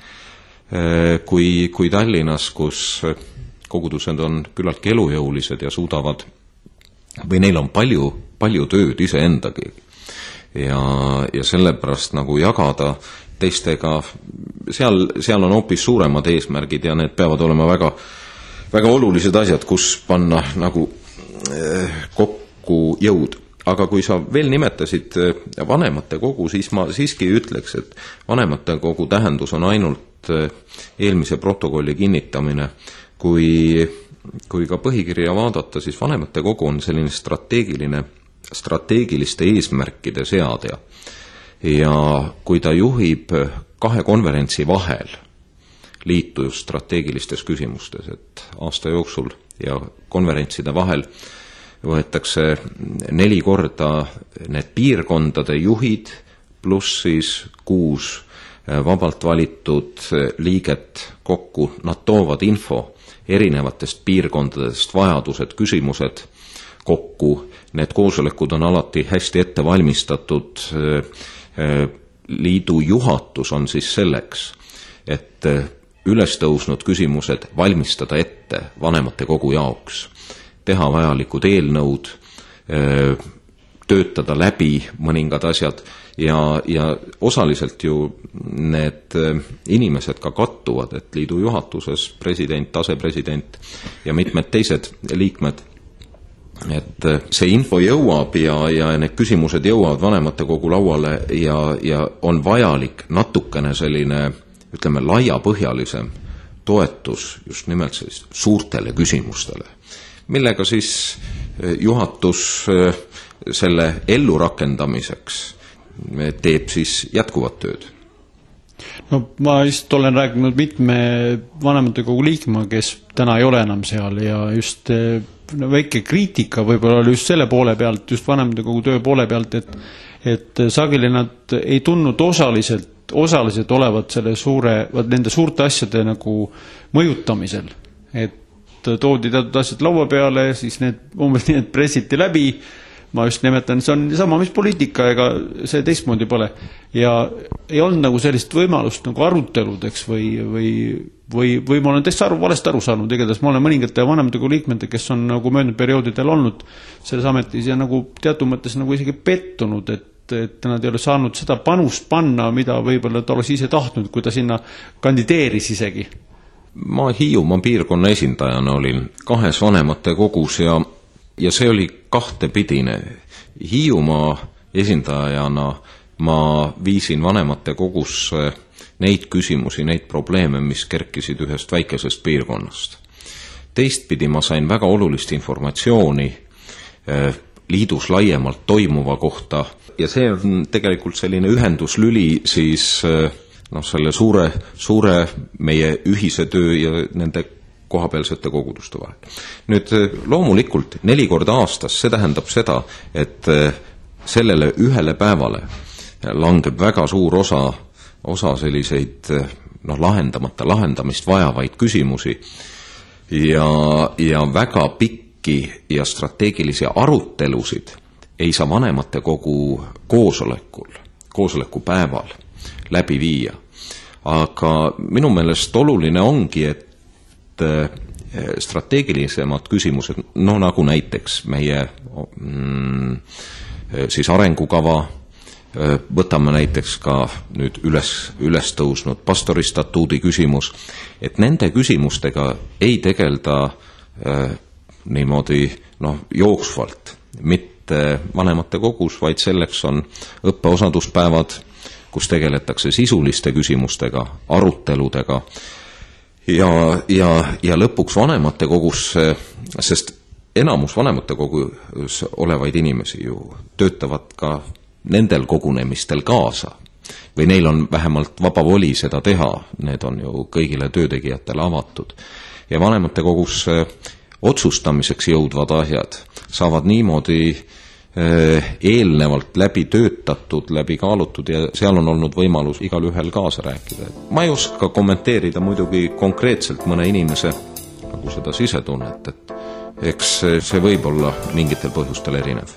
kui, kui Tallinnas, kus kogudused on küllalt elujõulised ja suudavad, või neil on palju, palju tööd iseendagi. Ja, ja sellepärast nagu jagada teistega, seal, seal on hoopis suuremad eesmärgid ja need peavad olema väga, väga olulised asjad, kus panna nagu kokku jõud. Aga kui sa veel nimetasid vanemate kogu, siis ma siiski ütleks, et vanemate kogu tähendus on ainult eelmise protokolli kinnitamine. Kui, kui ka põhikirja vaadata, siis vanemate kogu on selline strateegiline strateegiliste eesmärkide seadja ja kui ta juhib kahe konverentsi vahel liitu just strateegilistes küsimustes, et aasta jooksul ja konverentside vahel võetakse neli korda need piirkondade juhid pluss siis kuus vabalt valitud liiget kokku, nad toovad info erinevatest piirkondadest, vajadused, küsimused kokku. Need koosolekud on alati hästi ette valmistatud. Liidu juhatus on siis selleks, et üles tõusnud küsimused valmistada ette vanemate kogu jaoks, teha vajalikud eelnõud, töötada läbi mõningad asjad ja, ja osaliselt ju need inimesed ka kattuvad, et liidu juhatuses president, asepresident ja mitmed teised liikmed, et see info jõuab ja, ja need küsimused jõuavad vanemate kogu lauale ja, ja on vajalik natukene selline, ütleme, laiapõhjalisem toetus just nimelt sellist suurtele küsimustele, millega siis juhatus selle ellu rakendamiseks teeb siis jätkuvat tööd. No ma just olen rääkinud mitme vanemate kogu liikma, kes täna ei ole enam seal ja just no, väike kriitika võib-olla oli just selle poole pealt, just vanemate kogu töö poole pealt, et, et sageli nad ei tundnud osaliselt osalised olevad selle suure, nende suurte asjade nagu mõjutamisel. Et toodi teatud asjad laua peale, siis need umbes nii, et pressiti läbi, ma just nimetan, see on sama, mis poliitika, ega see teistmoodi pole. Ja ei olnud nagu sellist võimalust nagu aruteludeks või, või, või, või ma olen täitsa aru, valest aru saanud, igatahes ma olen mõningate vanematega liikmete, kes on nagu möödunud perioodidel olnud selles ametis ja nagu teatud mõttes nagu isegi pettunud, et et nad ei ole saanud seda panust panna, mida võib-olla ta oleks ise tahtnud, kui ta sinna kandideeris isegi. Ma Hiiumaa piirkonna esindajana olin kahes vanemate kogus ja, ja see oli kahtepidine. Hiiumaa esindajana ma viisin vanemate kogusse neid küsimusi, neid probleeme, mis kerkisid ühest väikesest piirkonnast. Teistpidi ma sain väga olulist informatsiooni liidus laiemalt toimuva kohta ja see on tegelikult selline ühenduslüli siis noh, selle suure, suure meie ühise töö ja nende kohapealsete koguduste vahel. Nüüd loomulikult neli korda aastas, see tähendab seda, et sellele ühele päevale langeb väga suur osa, osa selliseid noh, lahendamata, lahendamist vajavaid küsimusi ja, ja väga pikki ja strateegilisi arutelusid ei saa vanemate kogu koosolekul, koosoleku päeval läbi viia. Aga minu meelest oluline ongi, et strateegilisemad küsimused, no nagu näiteks meie mm, siis arengukava, võtame näiteks ka nüüd üles, üles tõusnud pastori statuudi küsimus, et nende küsimustega ei tegelda äh, niimoodi noh, jooksvalt, mitte vanemate kogus, vaid selleks on õppeosaduspäevad, kus tegeletakse sisuliste küsimustega, aruteludega ja, ja, ja lõpuks vanemate kogus, sest enamus vanemate kogus olevaid inimesi ju töötavad ka nendel kogunemistel kaasa või neil on vähemalt vaba voli seda teha, need on ju kõigile töötegijatele avatud ja vanemate kogus otsustamiseks jõudvad asjad saavad niimoodi eelnevalt läbi töötatud, läbi kaalutud ja seal on olnud võimalus igal ühel kaasa rääkida. Ma ei oska kommenteerida muidugi konkreetselt mõne inimese nagu seda sisetunnet, et eks see võib olla mingitel põhjustel erinev.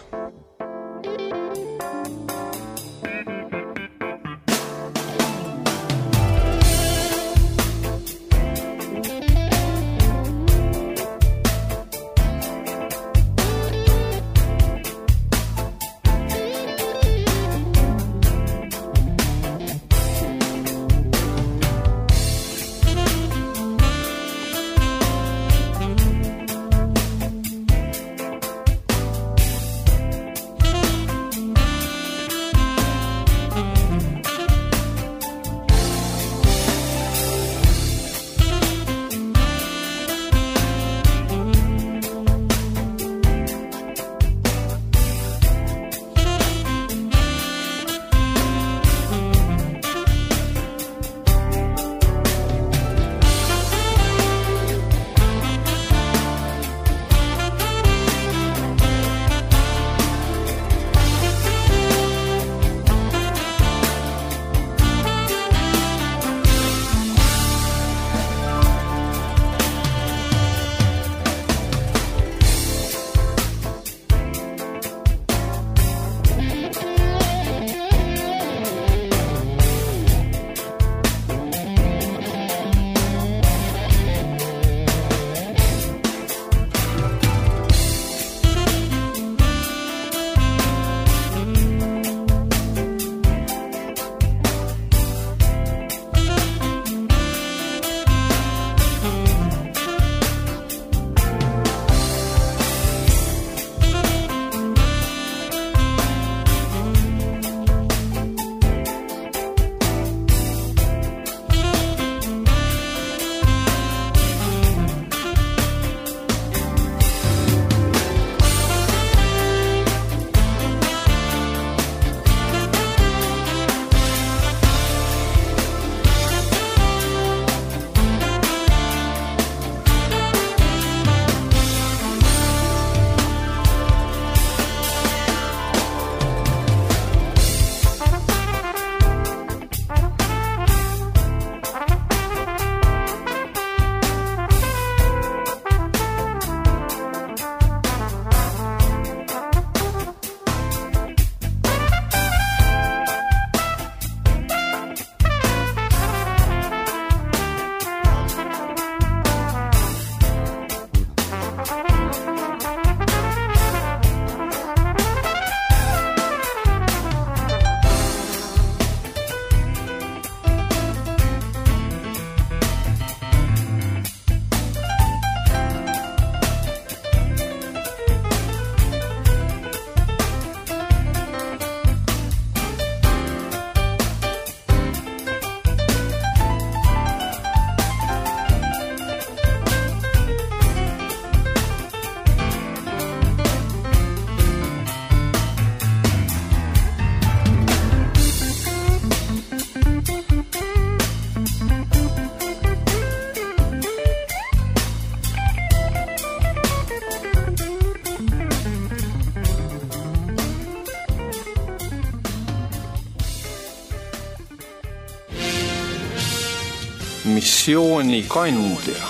missioonikandja.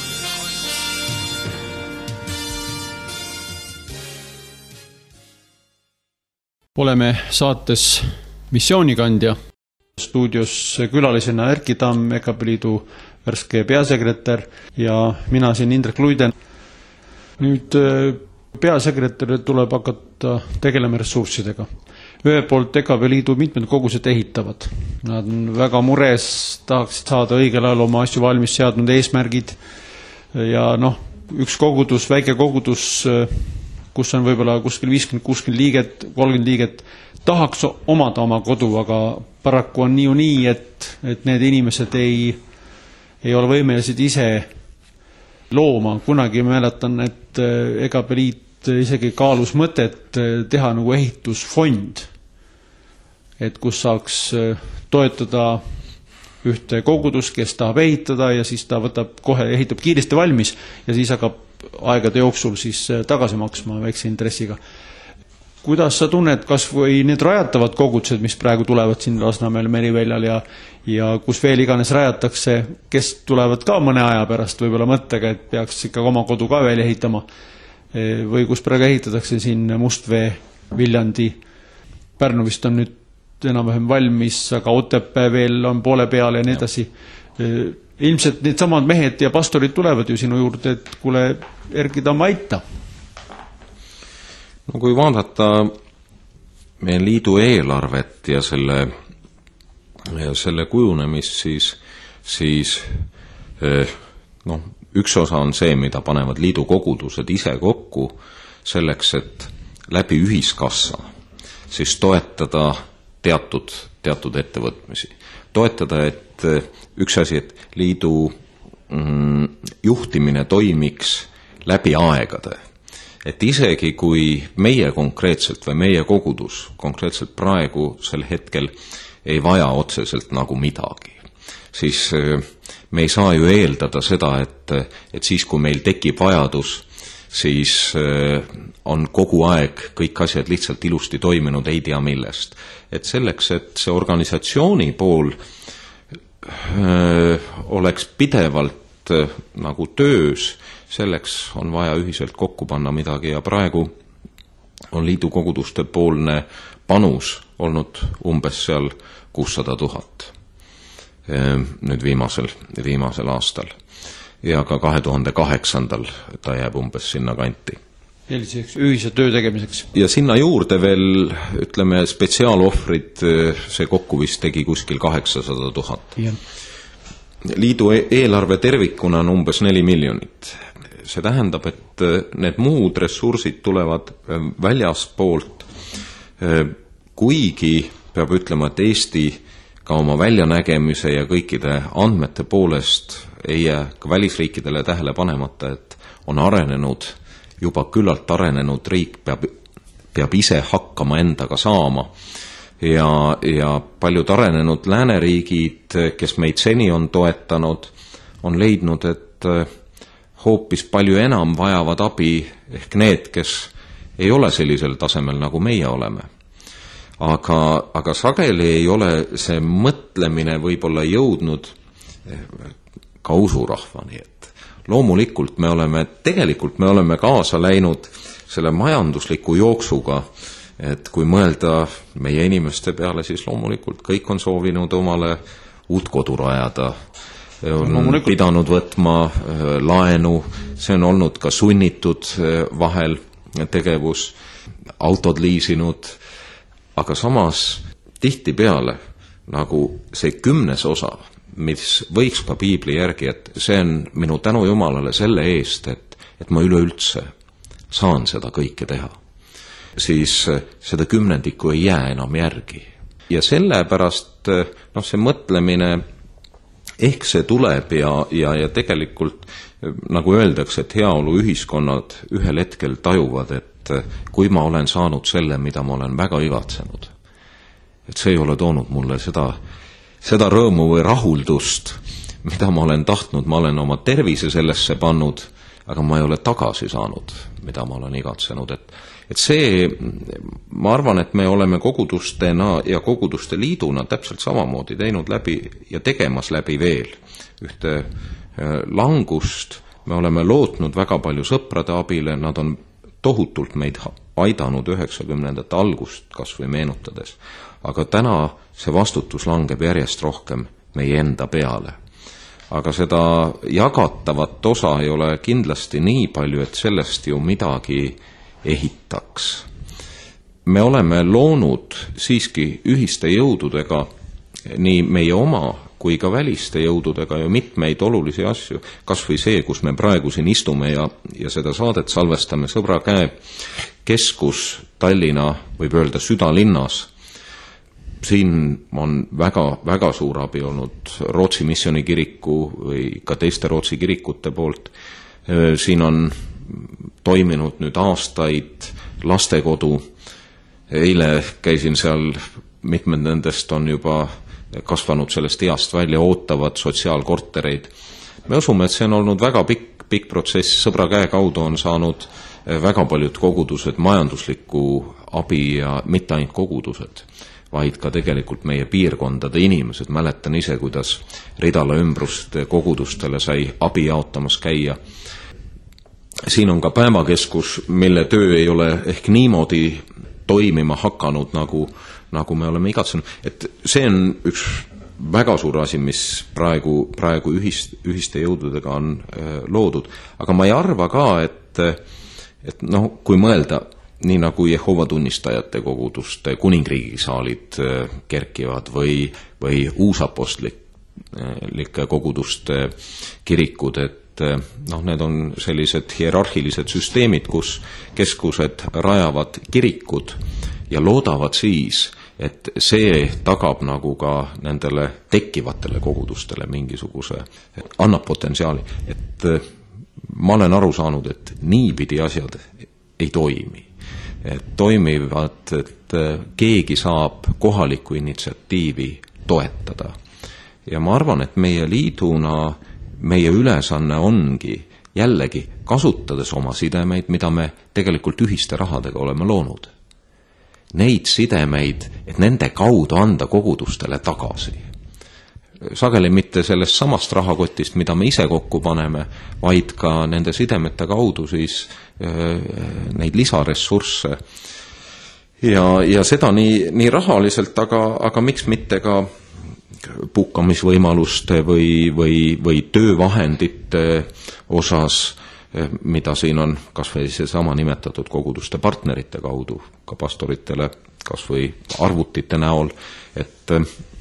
Oleme saates Missioonikandja. Stuudios külalisena Erki Tamm, E K P Liidu värske peasekretär ja mina siin Indrek Luiden. Nüüd peasekretär tuleb hakata tegelema ressurssidega. Ühe poolt E K P Liidu mitmed kogused ehitavad. Nad on väga mures, tahaksid saada õigel ajal oma asju valmis seadnud eesmärgid ja noh, üks kogudus, väike kogudus, kus on võib-olla kuskil viiskümmend kuuskümmend liiget, kolmkümmend liiget, tahaks omada oma kodu, aga paraku on nii ju nii, et, et need inimesed ei, ei ole võimelised ise looma. Kunagi mäletan, et E K P Liit isegi kaalus mõtet teha nagu ehitusfond, et kus saaks toetada ühte kogudust, kes tahab ehitada ja siis ta võtab kohe, ehitab kiiresti valmis ja siis hakkab aegade jooksul siis tagasi maksma väikse intressiga. Kuidas sa tunned, kas või need rajatavad kogudused, mis praegu tulevad siin Lasnamäel Meriväljal ja, ja kus veel iganes rajatakse, kes tulevad ka mõne aja pärast võib-olla mõttega, et peaks ikka oma kodu ka veel ehitama või kus praegu ehitatakse siin Mustvee, Viljandi, Pärnu vist on nüüd enam-vähem valmis, aga Otepää veel on poole peal ja nii edasi. Ilmselt need samad mehed ja pastorid tulevad ju sinu juurde, et kuule, Erki Tamm, aita. No kui vaadata meie liidu eelarvet ja selle, ja selle kujunemist, siis, siis noh, üks osa on see, mida panevad liidu kogudused ise kokku selleks, et läbi ühiskassa siis toetada teatud, teatud ettevõtmisi. Toetada, et üks asi, et liidu mm, juhtimine toimiks läbi aegade. Et isegi kui meie konkreetselt või meie kogudus konkreetselt praegu sel hetkel ei vaja otseselt nagu midagi, siis me ei saa ju eeldada seda, et, et siis kui meil tekib vajadus, siis on kogu aeg kõik asjad lihtsalt ilusti toiminud, ei tea millest. Et selleks, et see organisatsiooni pool öö, oleks pidevalt öö, nagu töös, selleks on vaja ühiselt kokku panna midagi ja praegu on liidu koguduste poolne panus olnud umbes seal kuussada tuhat nüüd viimasel, viimasel aastal ja ka kahe tuhande kaheksandal ta jääb umbes sinna kanti. Selliseks ühise töö tegemiseks. Ja sinna juurde veel, ütleme, spetsiaalohvrid, see kokku vist tegi kuskil kaheksasada tuhat. Liidu eelarve tervikuna on umbes neli miljonit. See tähendab, et need muud ressursid tulevad väljaspoolt, kuigi peab ütlema, et Eesti ka oma väljanägemise ja kõikide andmete poolest ei jää ka välisriikidele tähele panemata, et on arenenud, juba küllalt arenenud riik peab, peab ise hakkama endaga saama. Ja, ja paljud arenenud lääneriigid, kes meid seni on toetanud, on leidnud, et hoopis palju enam vajavad abi ehk need, kes ei ole sellisel tasemel, nagu meie oleme. Aga, aga sageli ei ole see mõtlemine võib-olla jõudnud ka usurahvani, et loomulikult me oleme, tegelikult me oleme kaasa läinud selle majandusliku jooksuga, et kui mõelda meie inimeste peale, siis loomulikult kõik on soovinud omale uut kodu rajada, on pidanud võtma laenu, see on olnud ka sunnitud vahel tegevus, autod liisinud, aga samas tihti peale nagu see kümnes osa, mis võiks ka piibli järgi, et see on minu tänu Jumalale selle eest, et, et ma üleüldse saan seda kõike teha, siis seda kümnendikku ei jää enam järgi. Ja sellepärast noh, see mõtlemine ehk see tuleb ja, ja, ja tegelikult nagu öeldakse, et heaolu ühiskonnad ühel hetkel tajuvad, et kui ma olen saanud selle, mida ma olen väga igatsenud, et see ei ole toonud mulle seda, seda rõõmu või rahuldust, mida ma olen tahtnud, ma olen oma tervise sellesse pannud, aga ma ei ole tagasi saanud, mida ma olen igatsenud, et et see, ma arvan, et me oleme kogudustena ja koguduste liiduna täpselt samamoodi teinud läbi ja tegemas läbi veel ühte langust. Me oleme lootnud väga palju sõprade abile, nad on tohutult meid aidanud üheksakümnendate algust kas või meenutades, aga täna see vastutus langeb järjest rohkem meie enda peale. Aga seda jagatavat osa ei ole kindlasti nii palju, et sellest ju midagi ehitaks. Me oleme loonud siiski ühiste jõududega nii meie oma kui ka väliste jõududega ju mitmeid olulisi asju, kas või see, kus me praegu siin istume ja, ja seda saadet salvestame, Sõbra käe keskus Tallinna, võib öelda südalinnas. Siin on väga, väga suur abi olnud Rootsi missionikiriku või ka teiste Rootsi kirikute poolt. Siin on toiminud nüüd aastaid lastekodu. Eile käisin seal, mitmed nendest on juba kasvanud sellest east välja, ootavad sotsiaalkortereid. Me usume, et see on olnud väga pikk, pikk protsess. Sõbra käe kaudu on saanud väga paljud kogudused majanduslikku abi ja mitte ainult kogudused, vaid ka tegelikult meie piirkondade inimesed. Mäletan ise, kuidas Ridala ümbrust kogudustele sai abi jaotamas käia. Siin on ka päevakeskus, mille töö ei ole ehk niimoodi toimima hakanud, nagu, nagu me oleme igatsenud. Et see on üks väga suur asi, mis praegu, praegu ühist, ühiste jõududega on äh, loodud. Aga ma ei arva ka, et, et noh, kui mõelda, nii nagu Jehova tunnistajate koguduste kuningriigisaalid äh, kerkivad või, või uusapostlike koguduste kirikud, et noh, need on sellised hierarhilised süsteemid, kus keskused rajavad kirikud ja loodavad siis, et see tagab nagu ka nendele tekkivatele kogudustele mingisuguse, annab potentsiaali. Et ma olen aru saanud, et niipidi asjad ei toimi. Et toimivad, et keegi saab kohalikku initsiatiivi toetada. Ja ma arvan, et meie liiduna meie ülesanne ongi jällegi kasutades oma sidemeid, mida me tegelikult ühiste rahadega oleme loonud. Neid sidemeid, et nende kaudu anda kogudustele tagasi. Sageli mitte sellest samast rahakotist, mida me ise kokku paneme, vaid ka nende sidemete kaudu siis äh, neid lisaressursse. Ja, ja seda nii, nii rahaliselt, aga, aga miks mitte ka puhkamisvõimaluste või, või, või töövahendite osas, mida siin on kas või see sama nimetatud koguduste partnerite kaudu, ka pastoritele kas või arvutite näol, et,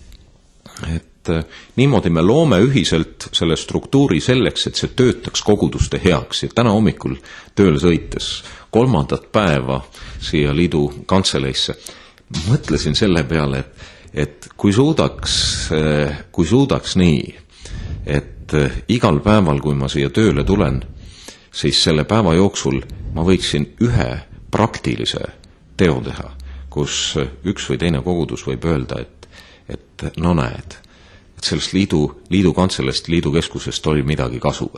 et niimoodi me loome ühiselt selle struktuuri selleks, et see töötaks koguduste heaks. Ja täna hommikul tööle sõites kolmandat päeva siia liidu kantseleisse mõtlesin selle peale, et et kui suudaks, kui suudaks nii, et igal päeval, kui ma siia tööle tulen, siis selle päeva jooksul ma võiksin ühe praktilise teo teha, kus üks või teine kogudus võib öelda, et, et no näed, et sellest liidu, liidu kantselest, liidu keskusest oli midagi kasu.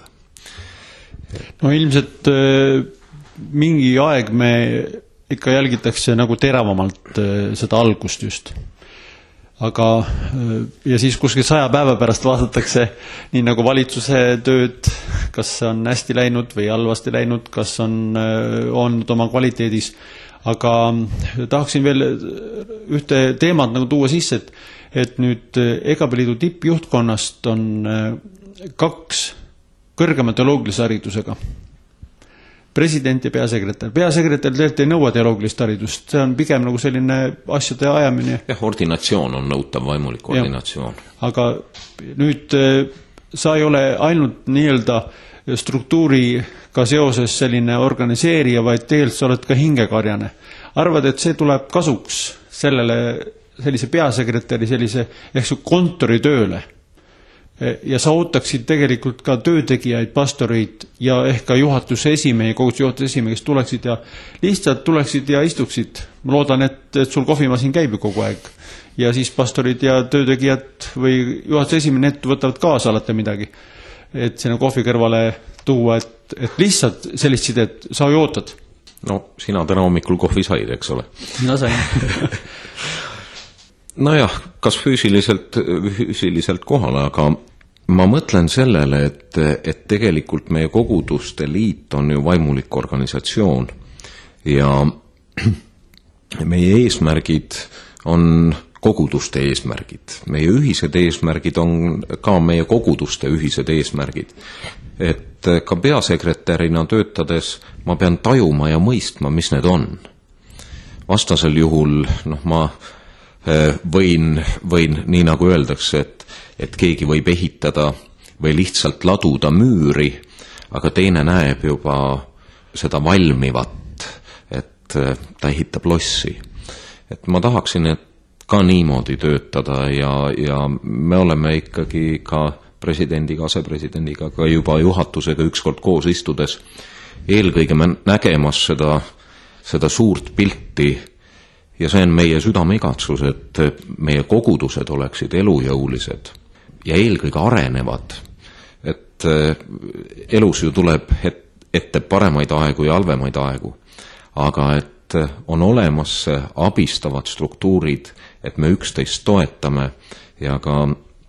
No ilmselt mingi aeg me ikka jälgitakse nagu teravamalt seda algust just. Aga ja siis kuskil saja päeva pärast vaadatakse nii nagu valitsuse tööd, kas on hästi läinud või halvasti läinud, kas on olnud oma kvaliteedis. Aga tahaksin veel ühte teemat nagu tuua sisse, et, et nüüd E K B liidu tippjuhtkonnast on kaks kõrgema teoloogilise haridusega. President ja peasekretär. Peasekretär tegelikult ei nõua teoloogilist haridust, see on pigem nagu selline asjade ajamine. Jah, ordinatsioon on nõutav vaimulik ordinatsioon. Ja, aga nüüd sa ei ole ainult nii-öelda struktuuriga seoses selline organiseerija, vaid tegelikult sa oled ka hingekarjane. Arvad, et see tuleb kasuks sellele, sellise peasekretäri, sellise ehk su kontoritööle? Ja sa ootaksid tegelikult ka töötegijaid, pastoreid ja ehk ka juhatuse esimehe, koguduse juhatuse esimehe, kes tuleksid ja lihtsalt tuleksid ja istuksid. Ma loodan, et, et sul kohvimasin käib ju kogu aeg. Ja siis pastorid ja töötegijad või juhatuse esimehe need võtavad kaasa alati midagi. Et sinna kohvi kõrvale tuua, et et, et lihtsalt sellist sidet sa ju ootad? No sina täna hommikul kohvi said, eks ole? Mina sain. Nojah, kas füüsiliselt, füüsiliselt kohale, aga ma mõtlen sellele, et, et tegelikult meie koguduste liit on ju vaimulik organisatsioon ja meie eesmärgid on koguduste eesmärgid. Meie ühised eesmärgid on ka meie koguduste ühised eesmärgid. Et ka peasekretärina töötades ma pean tajuma ja mõistma, mis need on. Vastasel juhul, noh, ma võin, võin nii nagu öeldakse, et, et keegi võib ehitada või lihtsalt laduda müüri, aga teine näeb juba seda valmivat, et ta ehitab lossi. Et ma tahaksin, et ka niimoodi töötada ja, ja me oleme ikkagi ka presidendiga, asepresidendiga, ka juba juhatusega ükskord koos istudes eelkõige me nägemas seda, seda suurt pilti. Ja see on meie südameigatsus, et meie kogudused oleksid elujõulised ja eelkõige arenevad. Et elus ju tuleb ette paremaid aegu ja halvemaid aegu, aga et on olemas abistavad struktuurid, et me üksteist toetame ja ka,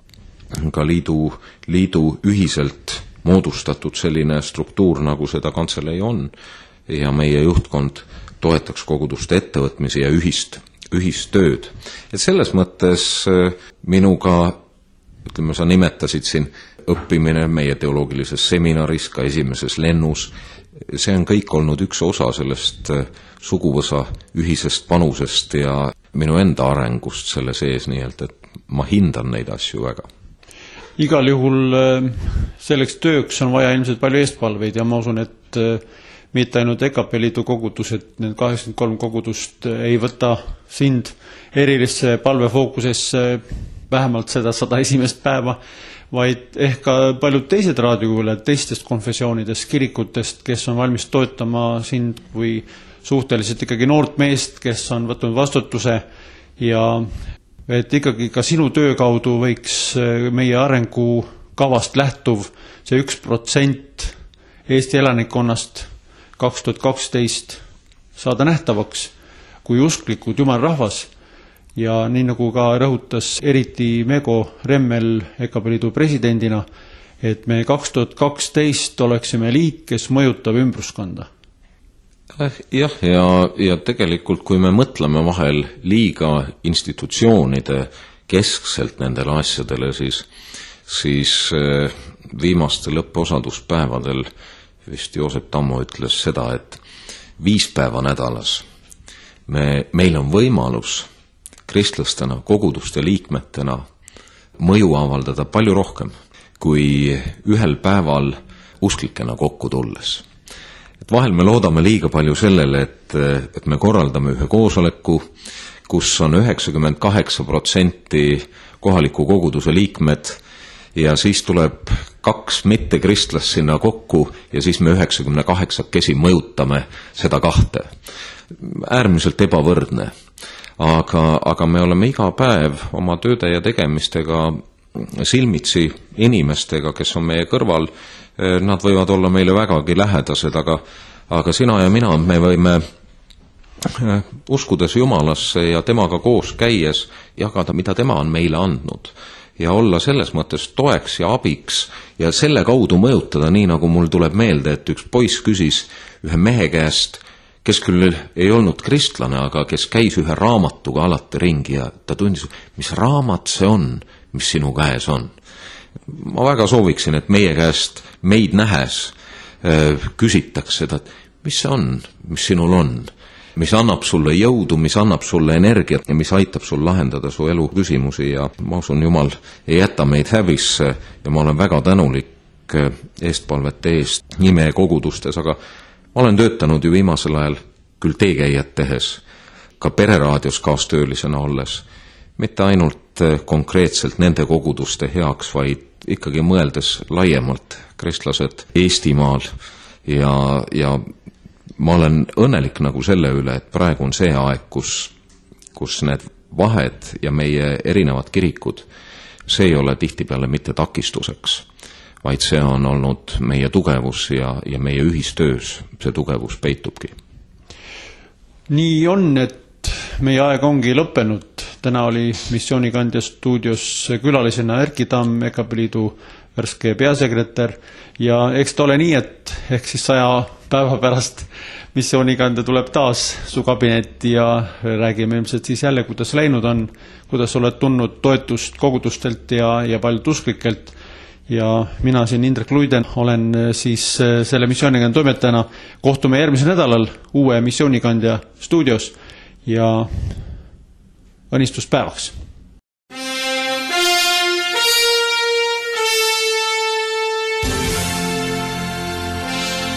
ka liidu, liidu ühiselt moodustatud selline struktuur, nagu seda kantselei on ja meie juhtkond toetaks koguduste ettevõtmisi ja ühist, ühist tööd. Et selles mõttes minuga, ütleme, sa nimetasid siin õppimine meie teoloogilises seminaris, ka esimeses lennus, see on kõik olnud üks osa sellest suguvõsa ühisest panusest ja minu enda arengust selle sees, nii et, et ma hindan neid asju väga. Igal juhul selleks tööks on vaja ilmselt palju eestpalveid ja ma usun, et mitte ainult E K P Liidu kogudused, need kaheksakümmend kolm kogudust ei võta sind erilisse palvefookusesse vähemalt seda sada esimest päeva, vaid ehk ka paljud teised raadiokuulajad teistest konfessioonidest, kirikutest, kes on valmis toetama sind kui suhteliselt ikkagi noort meest, kes on võtnud vastutuse ja et ikkagi ka sinu töö kaudu võiks meie arengukavast lähtuv see üks protsent Eesti elanikkonnast kaks tuhat kaksteist saada nähtavaks kui usklikud jumal rahvas ja nii nagu ka rõhutas eriti Mego Remmel E K P Liidu presidendina, et me kaks tuhat kaksteist oleksime liit, kes mõjutab ümbruskonda. Jah, ja, ja tegelikult kui me mõtleme vahel liiga institutsioonide keskselt nendele asjadele, siis, siis viimaste lõpposaduspäevadel vist Joosep Tammo ütles seda, et viis päeva nädalas me, meil on võimalus kristlastena, koguduste liikmetena mõju avaldada palju rohkem kui ühel päeval usklikena kokku tulles. Et vahel me loodame liiga palju sellele, et, et me korraldame ühe koosoleku, kus on üheksakümmend kaheksa protsenti kohaliku koguduse liikmed ja siis tuleb kaks mittekristlast sinna kokku ja siis me üheksakümmend kaheksa kesi mõjutame seda kahte. Äärmiselt ebavõrdne. Aga, aga me oleme iga päev oma tööde ja tegemistega silmitsi inimestega, kes on meie kõrval. Nad võivad olla meile vägagi lähedased, aga, aga sina ja mina, me võime uskudes Jumalasse ja temaga koos käies jagada, mida tema on meile andnud. Ja olla selles mõttes toeks ja abiks ja selle kaudu mõjutada, nii nagu mul tuleb meelde, et üks poiss küsis ühe mehe käest, kes küll ei olnud kristlane, aga kes käis ühe raamatuga alati ringi ja ta tundis, mis raamat see on, mis sinu käes on. Ma väga sooviksin, et meie käest meid nähes küsitakse seda, et mis see on, mis sinul on, mis annab sulle jõudu, mis annab sulle energiat ja mis aitab sul lahendada su elu küsimusi ja ma usun, Jumal ei jäta meid hävisse ja ma olen väga tänulik eestpalvete eest nii meie kogudustes, aga ma olen töötanud ju viimasel ajal küll teekäijat tehes, ka pereraadios kaastöölisena olles, mitte ainult konkreetselt nende koguduste heaks, vaid ikkagi mõeldes laiemalt kristlased Eestimaal ja, ja ma olen õnnelik nagu selle üle, et praegu on see aeg, kus, kus need vahed ja meie erinevad kirikud, see ei ole tihtipeale mitte takistuseks, vaid see on olnud meie tugevus ja, ja meie ühistöös see tugevus peitubki. Nii on, et meie aeg ongi lõppenud. Täna oli missioonikandja stuudios külalisena Erki Tamm, E K P Liidu värske peasekretär ja eks ta ole nii, et ehk siis saja päeva pärast missioonikandja tuleb taas su kabinetti ja räägime ilmselt siis jälle, kuidas läinud on, kuidas oled tundnud toetust kogudustelt ja, ja paljud usklikelt. Ja mina siin Indrek Luiden olen siis selle missioonikandja toimetajana. Kohtume järgmisel nädalal uue missioonikandja stuudios ja õnnistuspäevaks.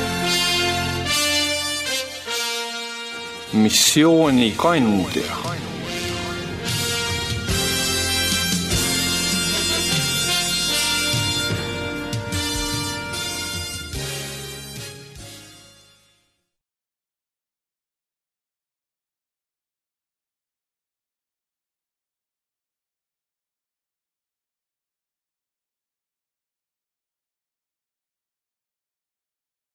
Missioonikandja.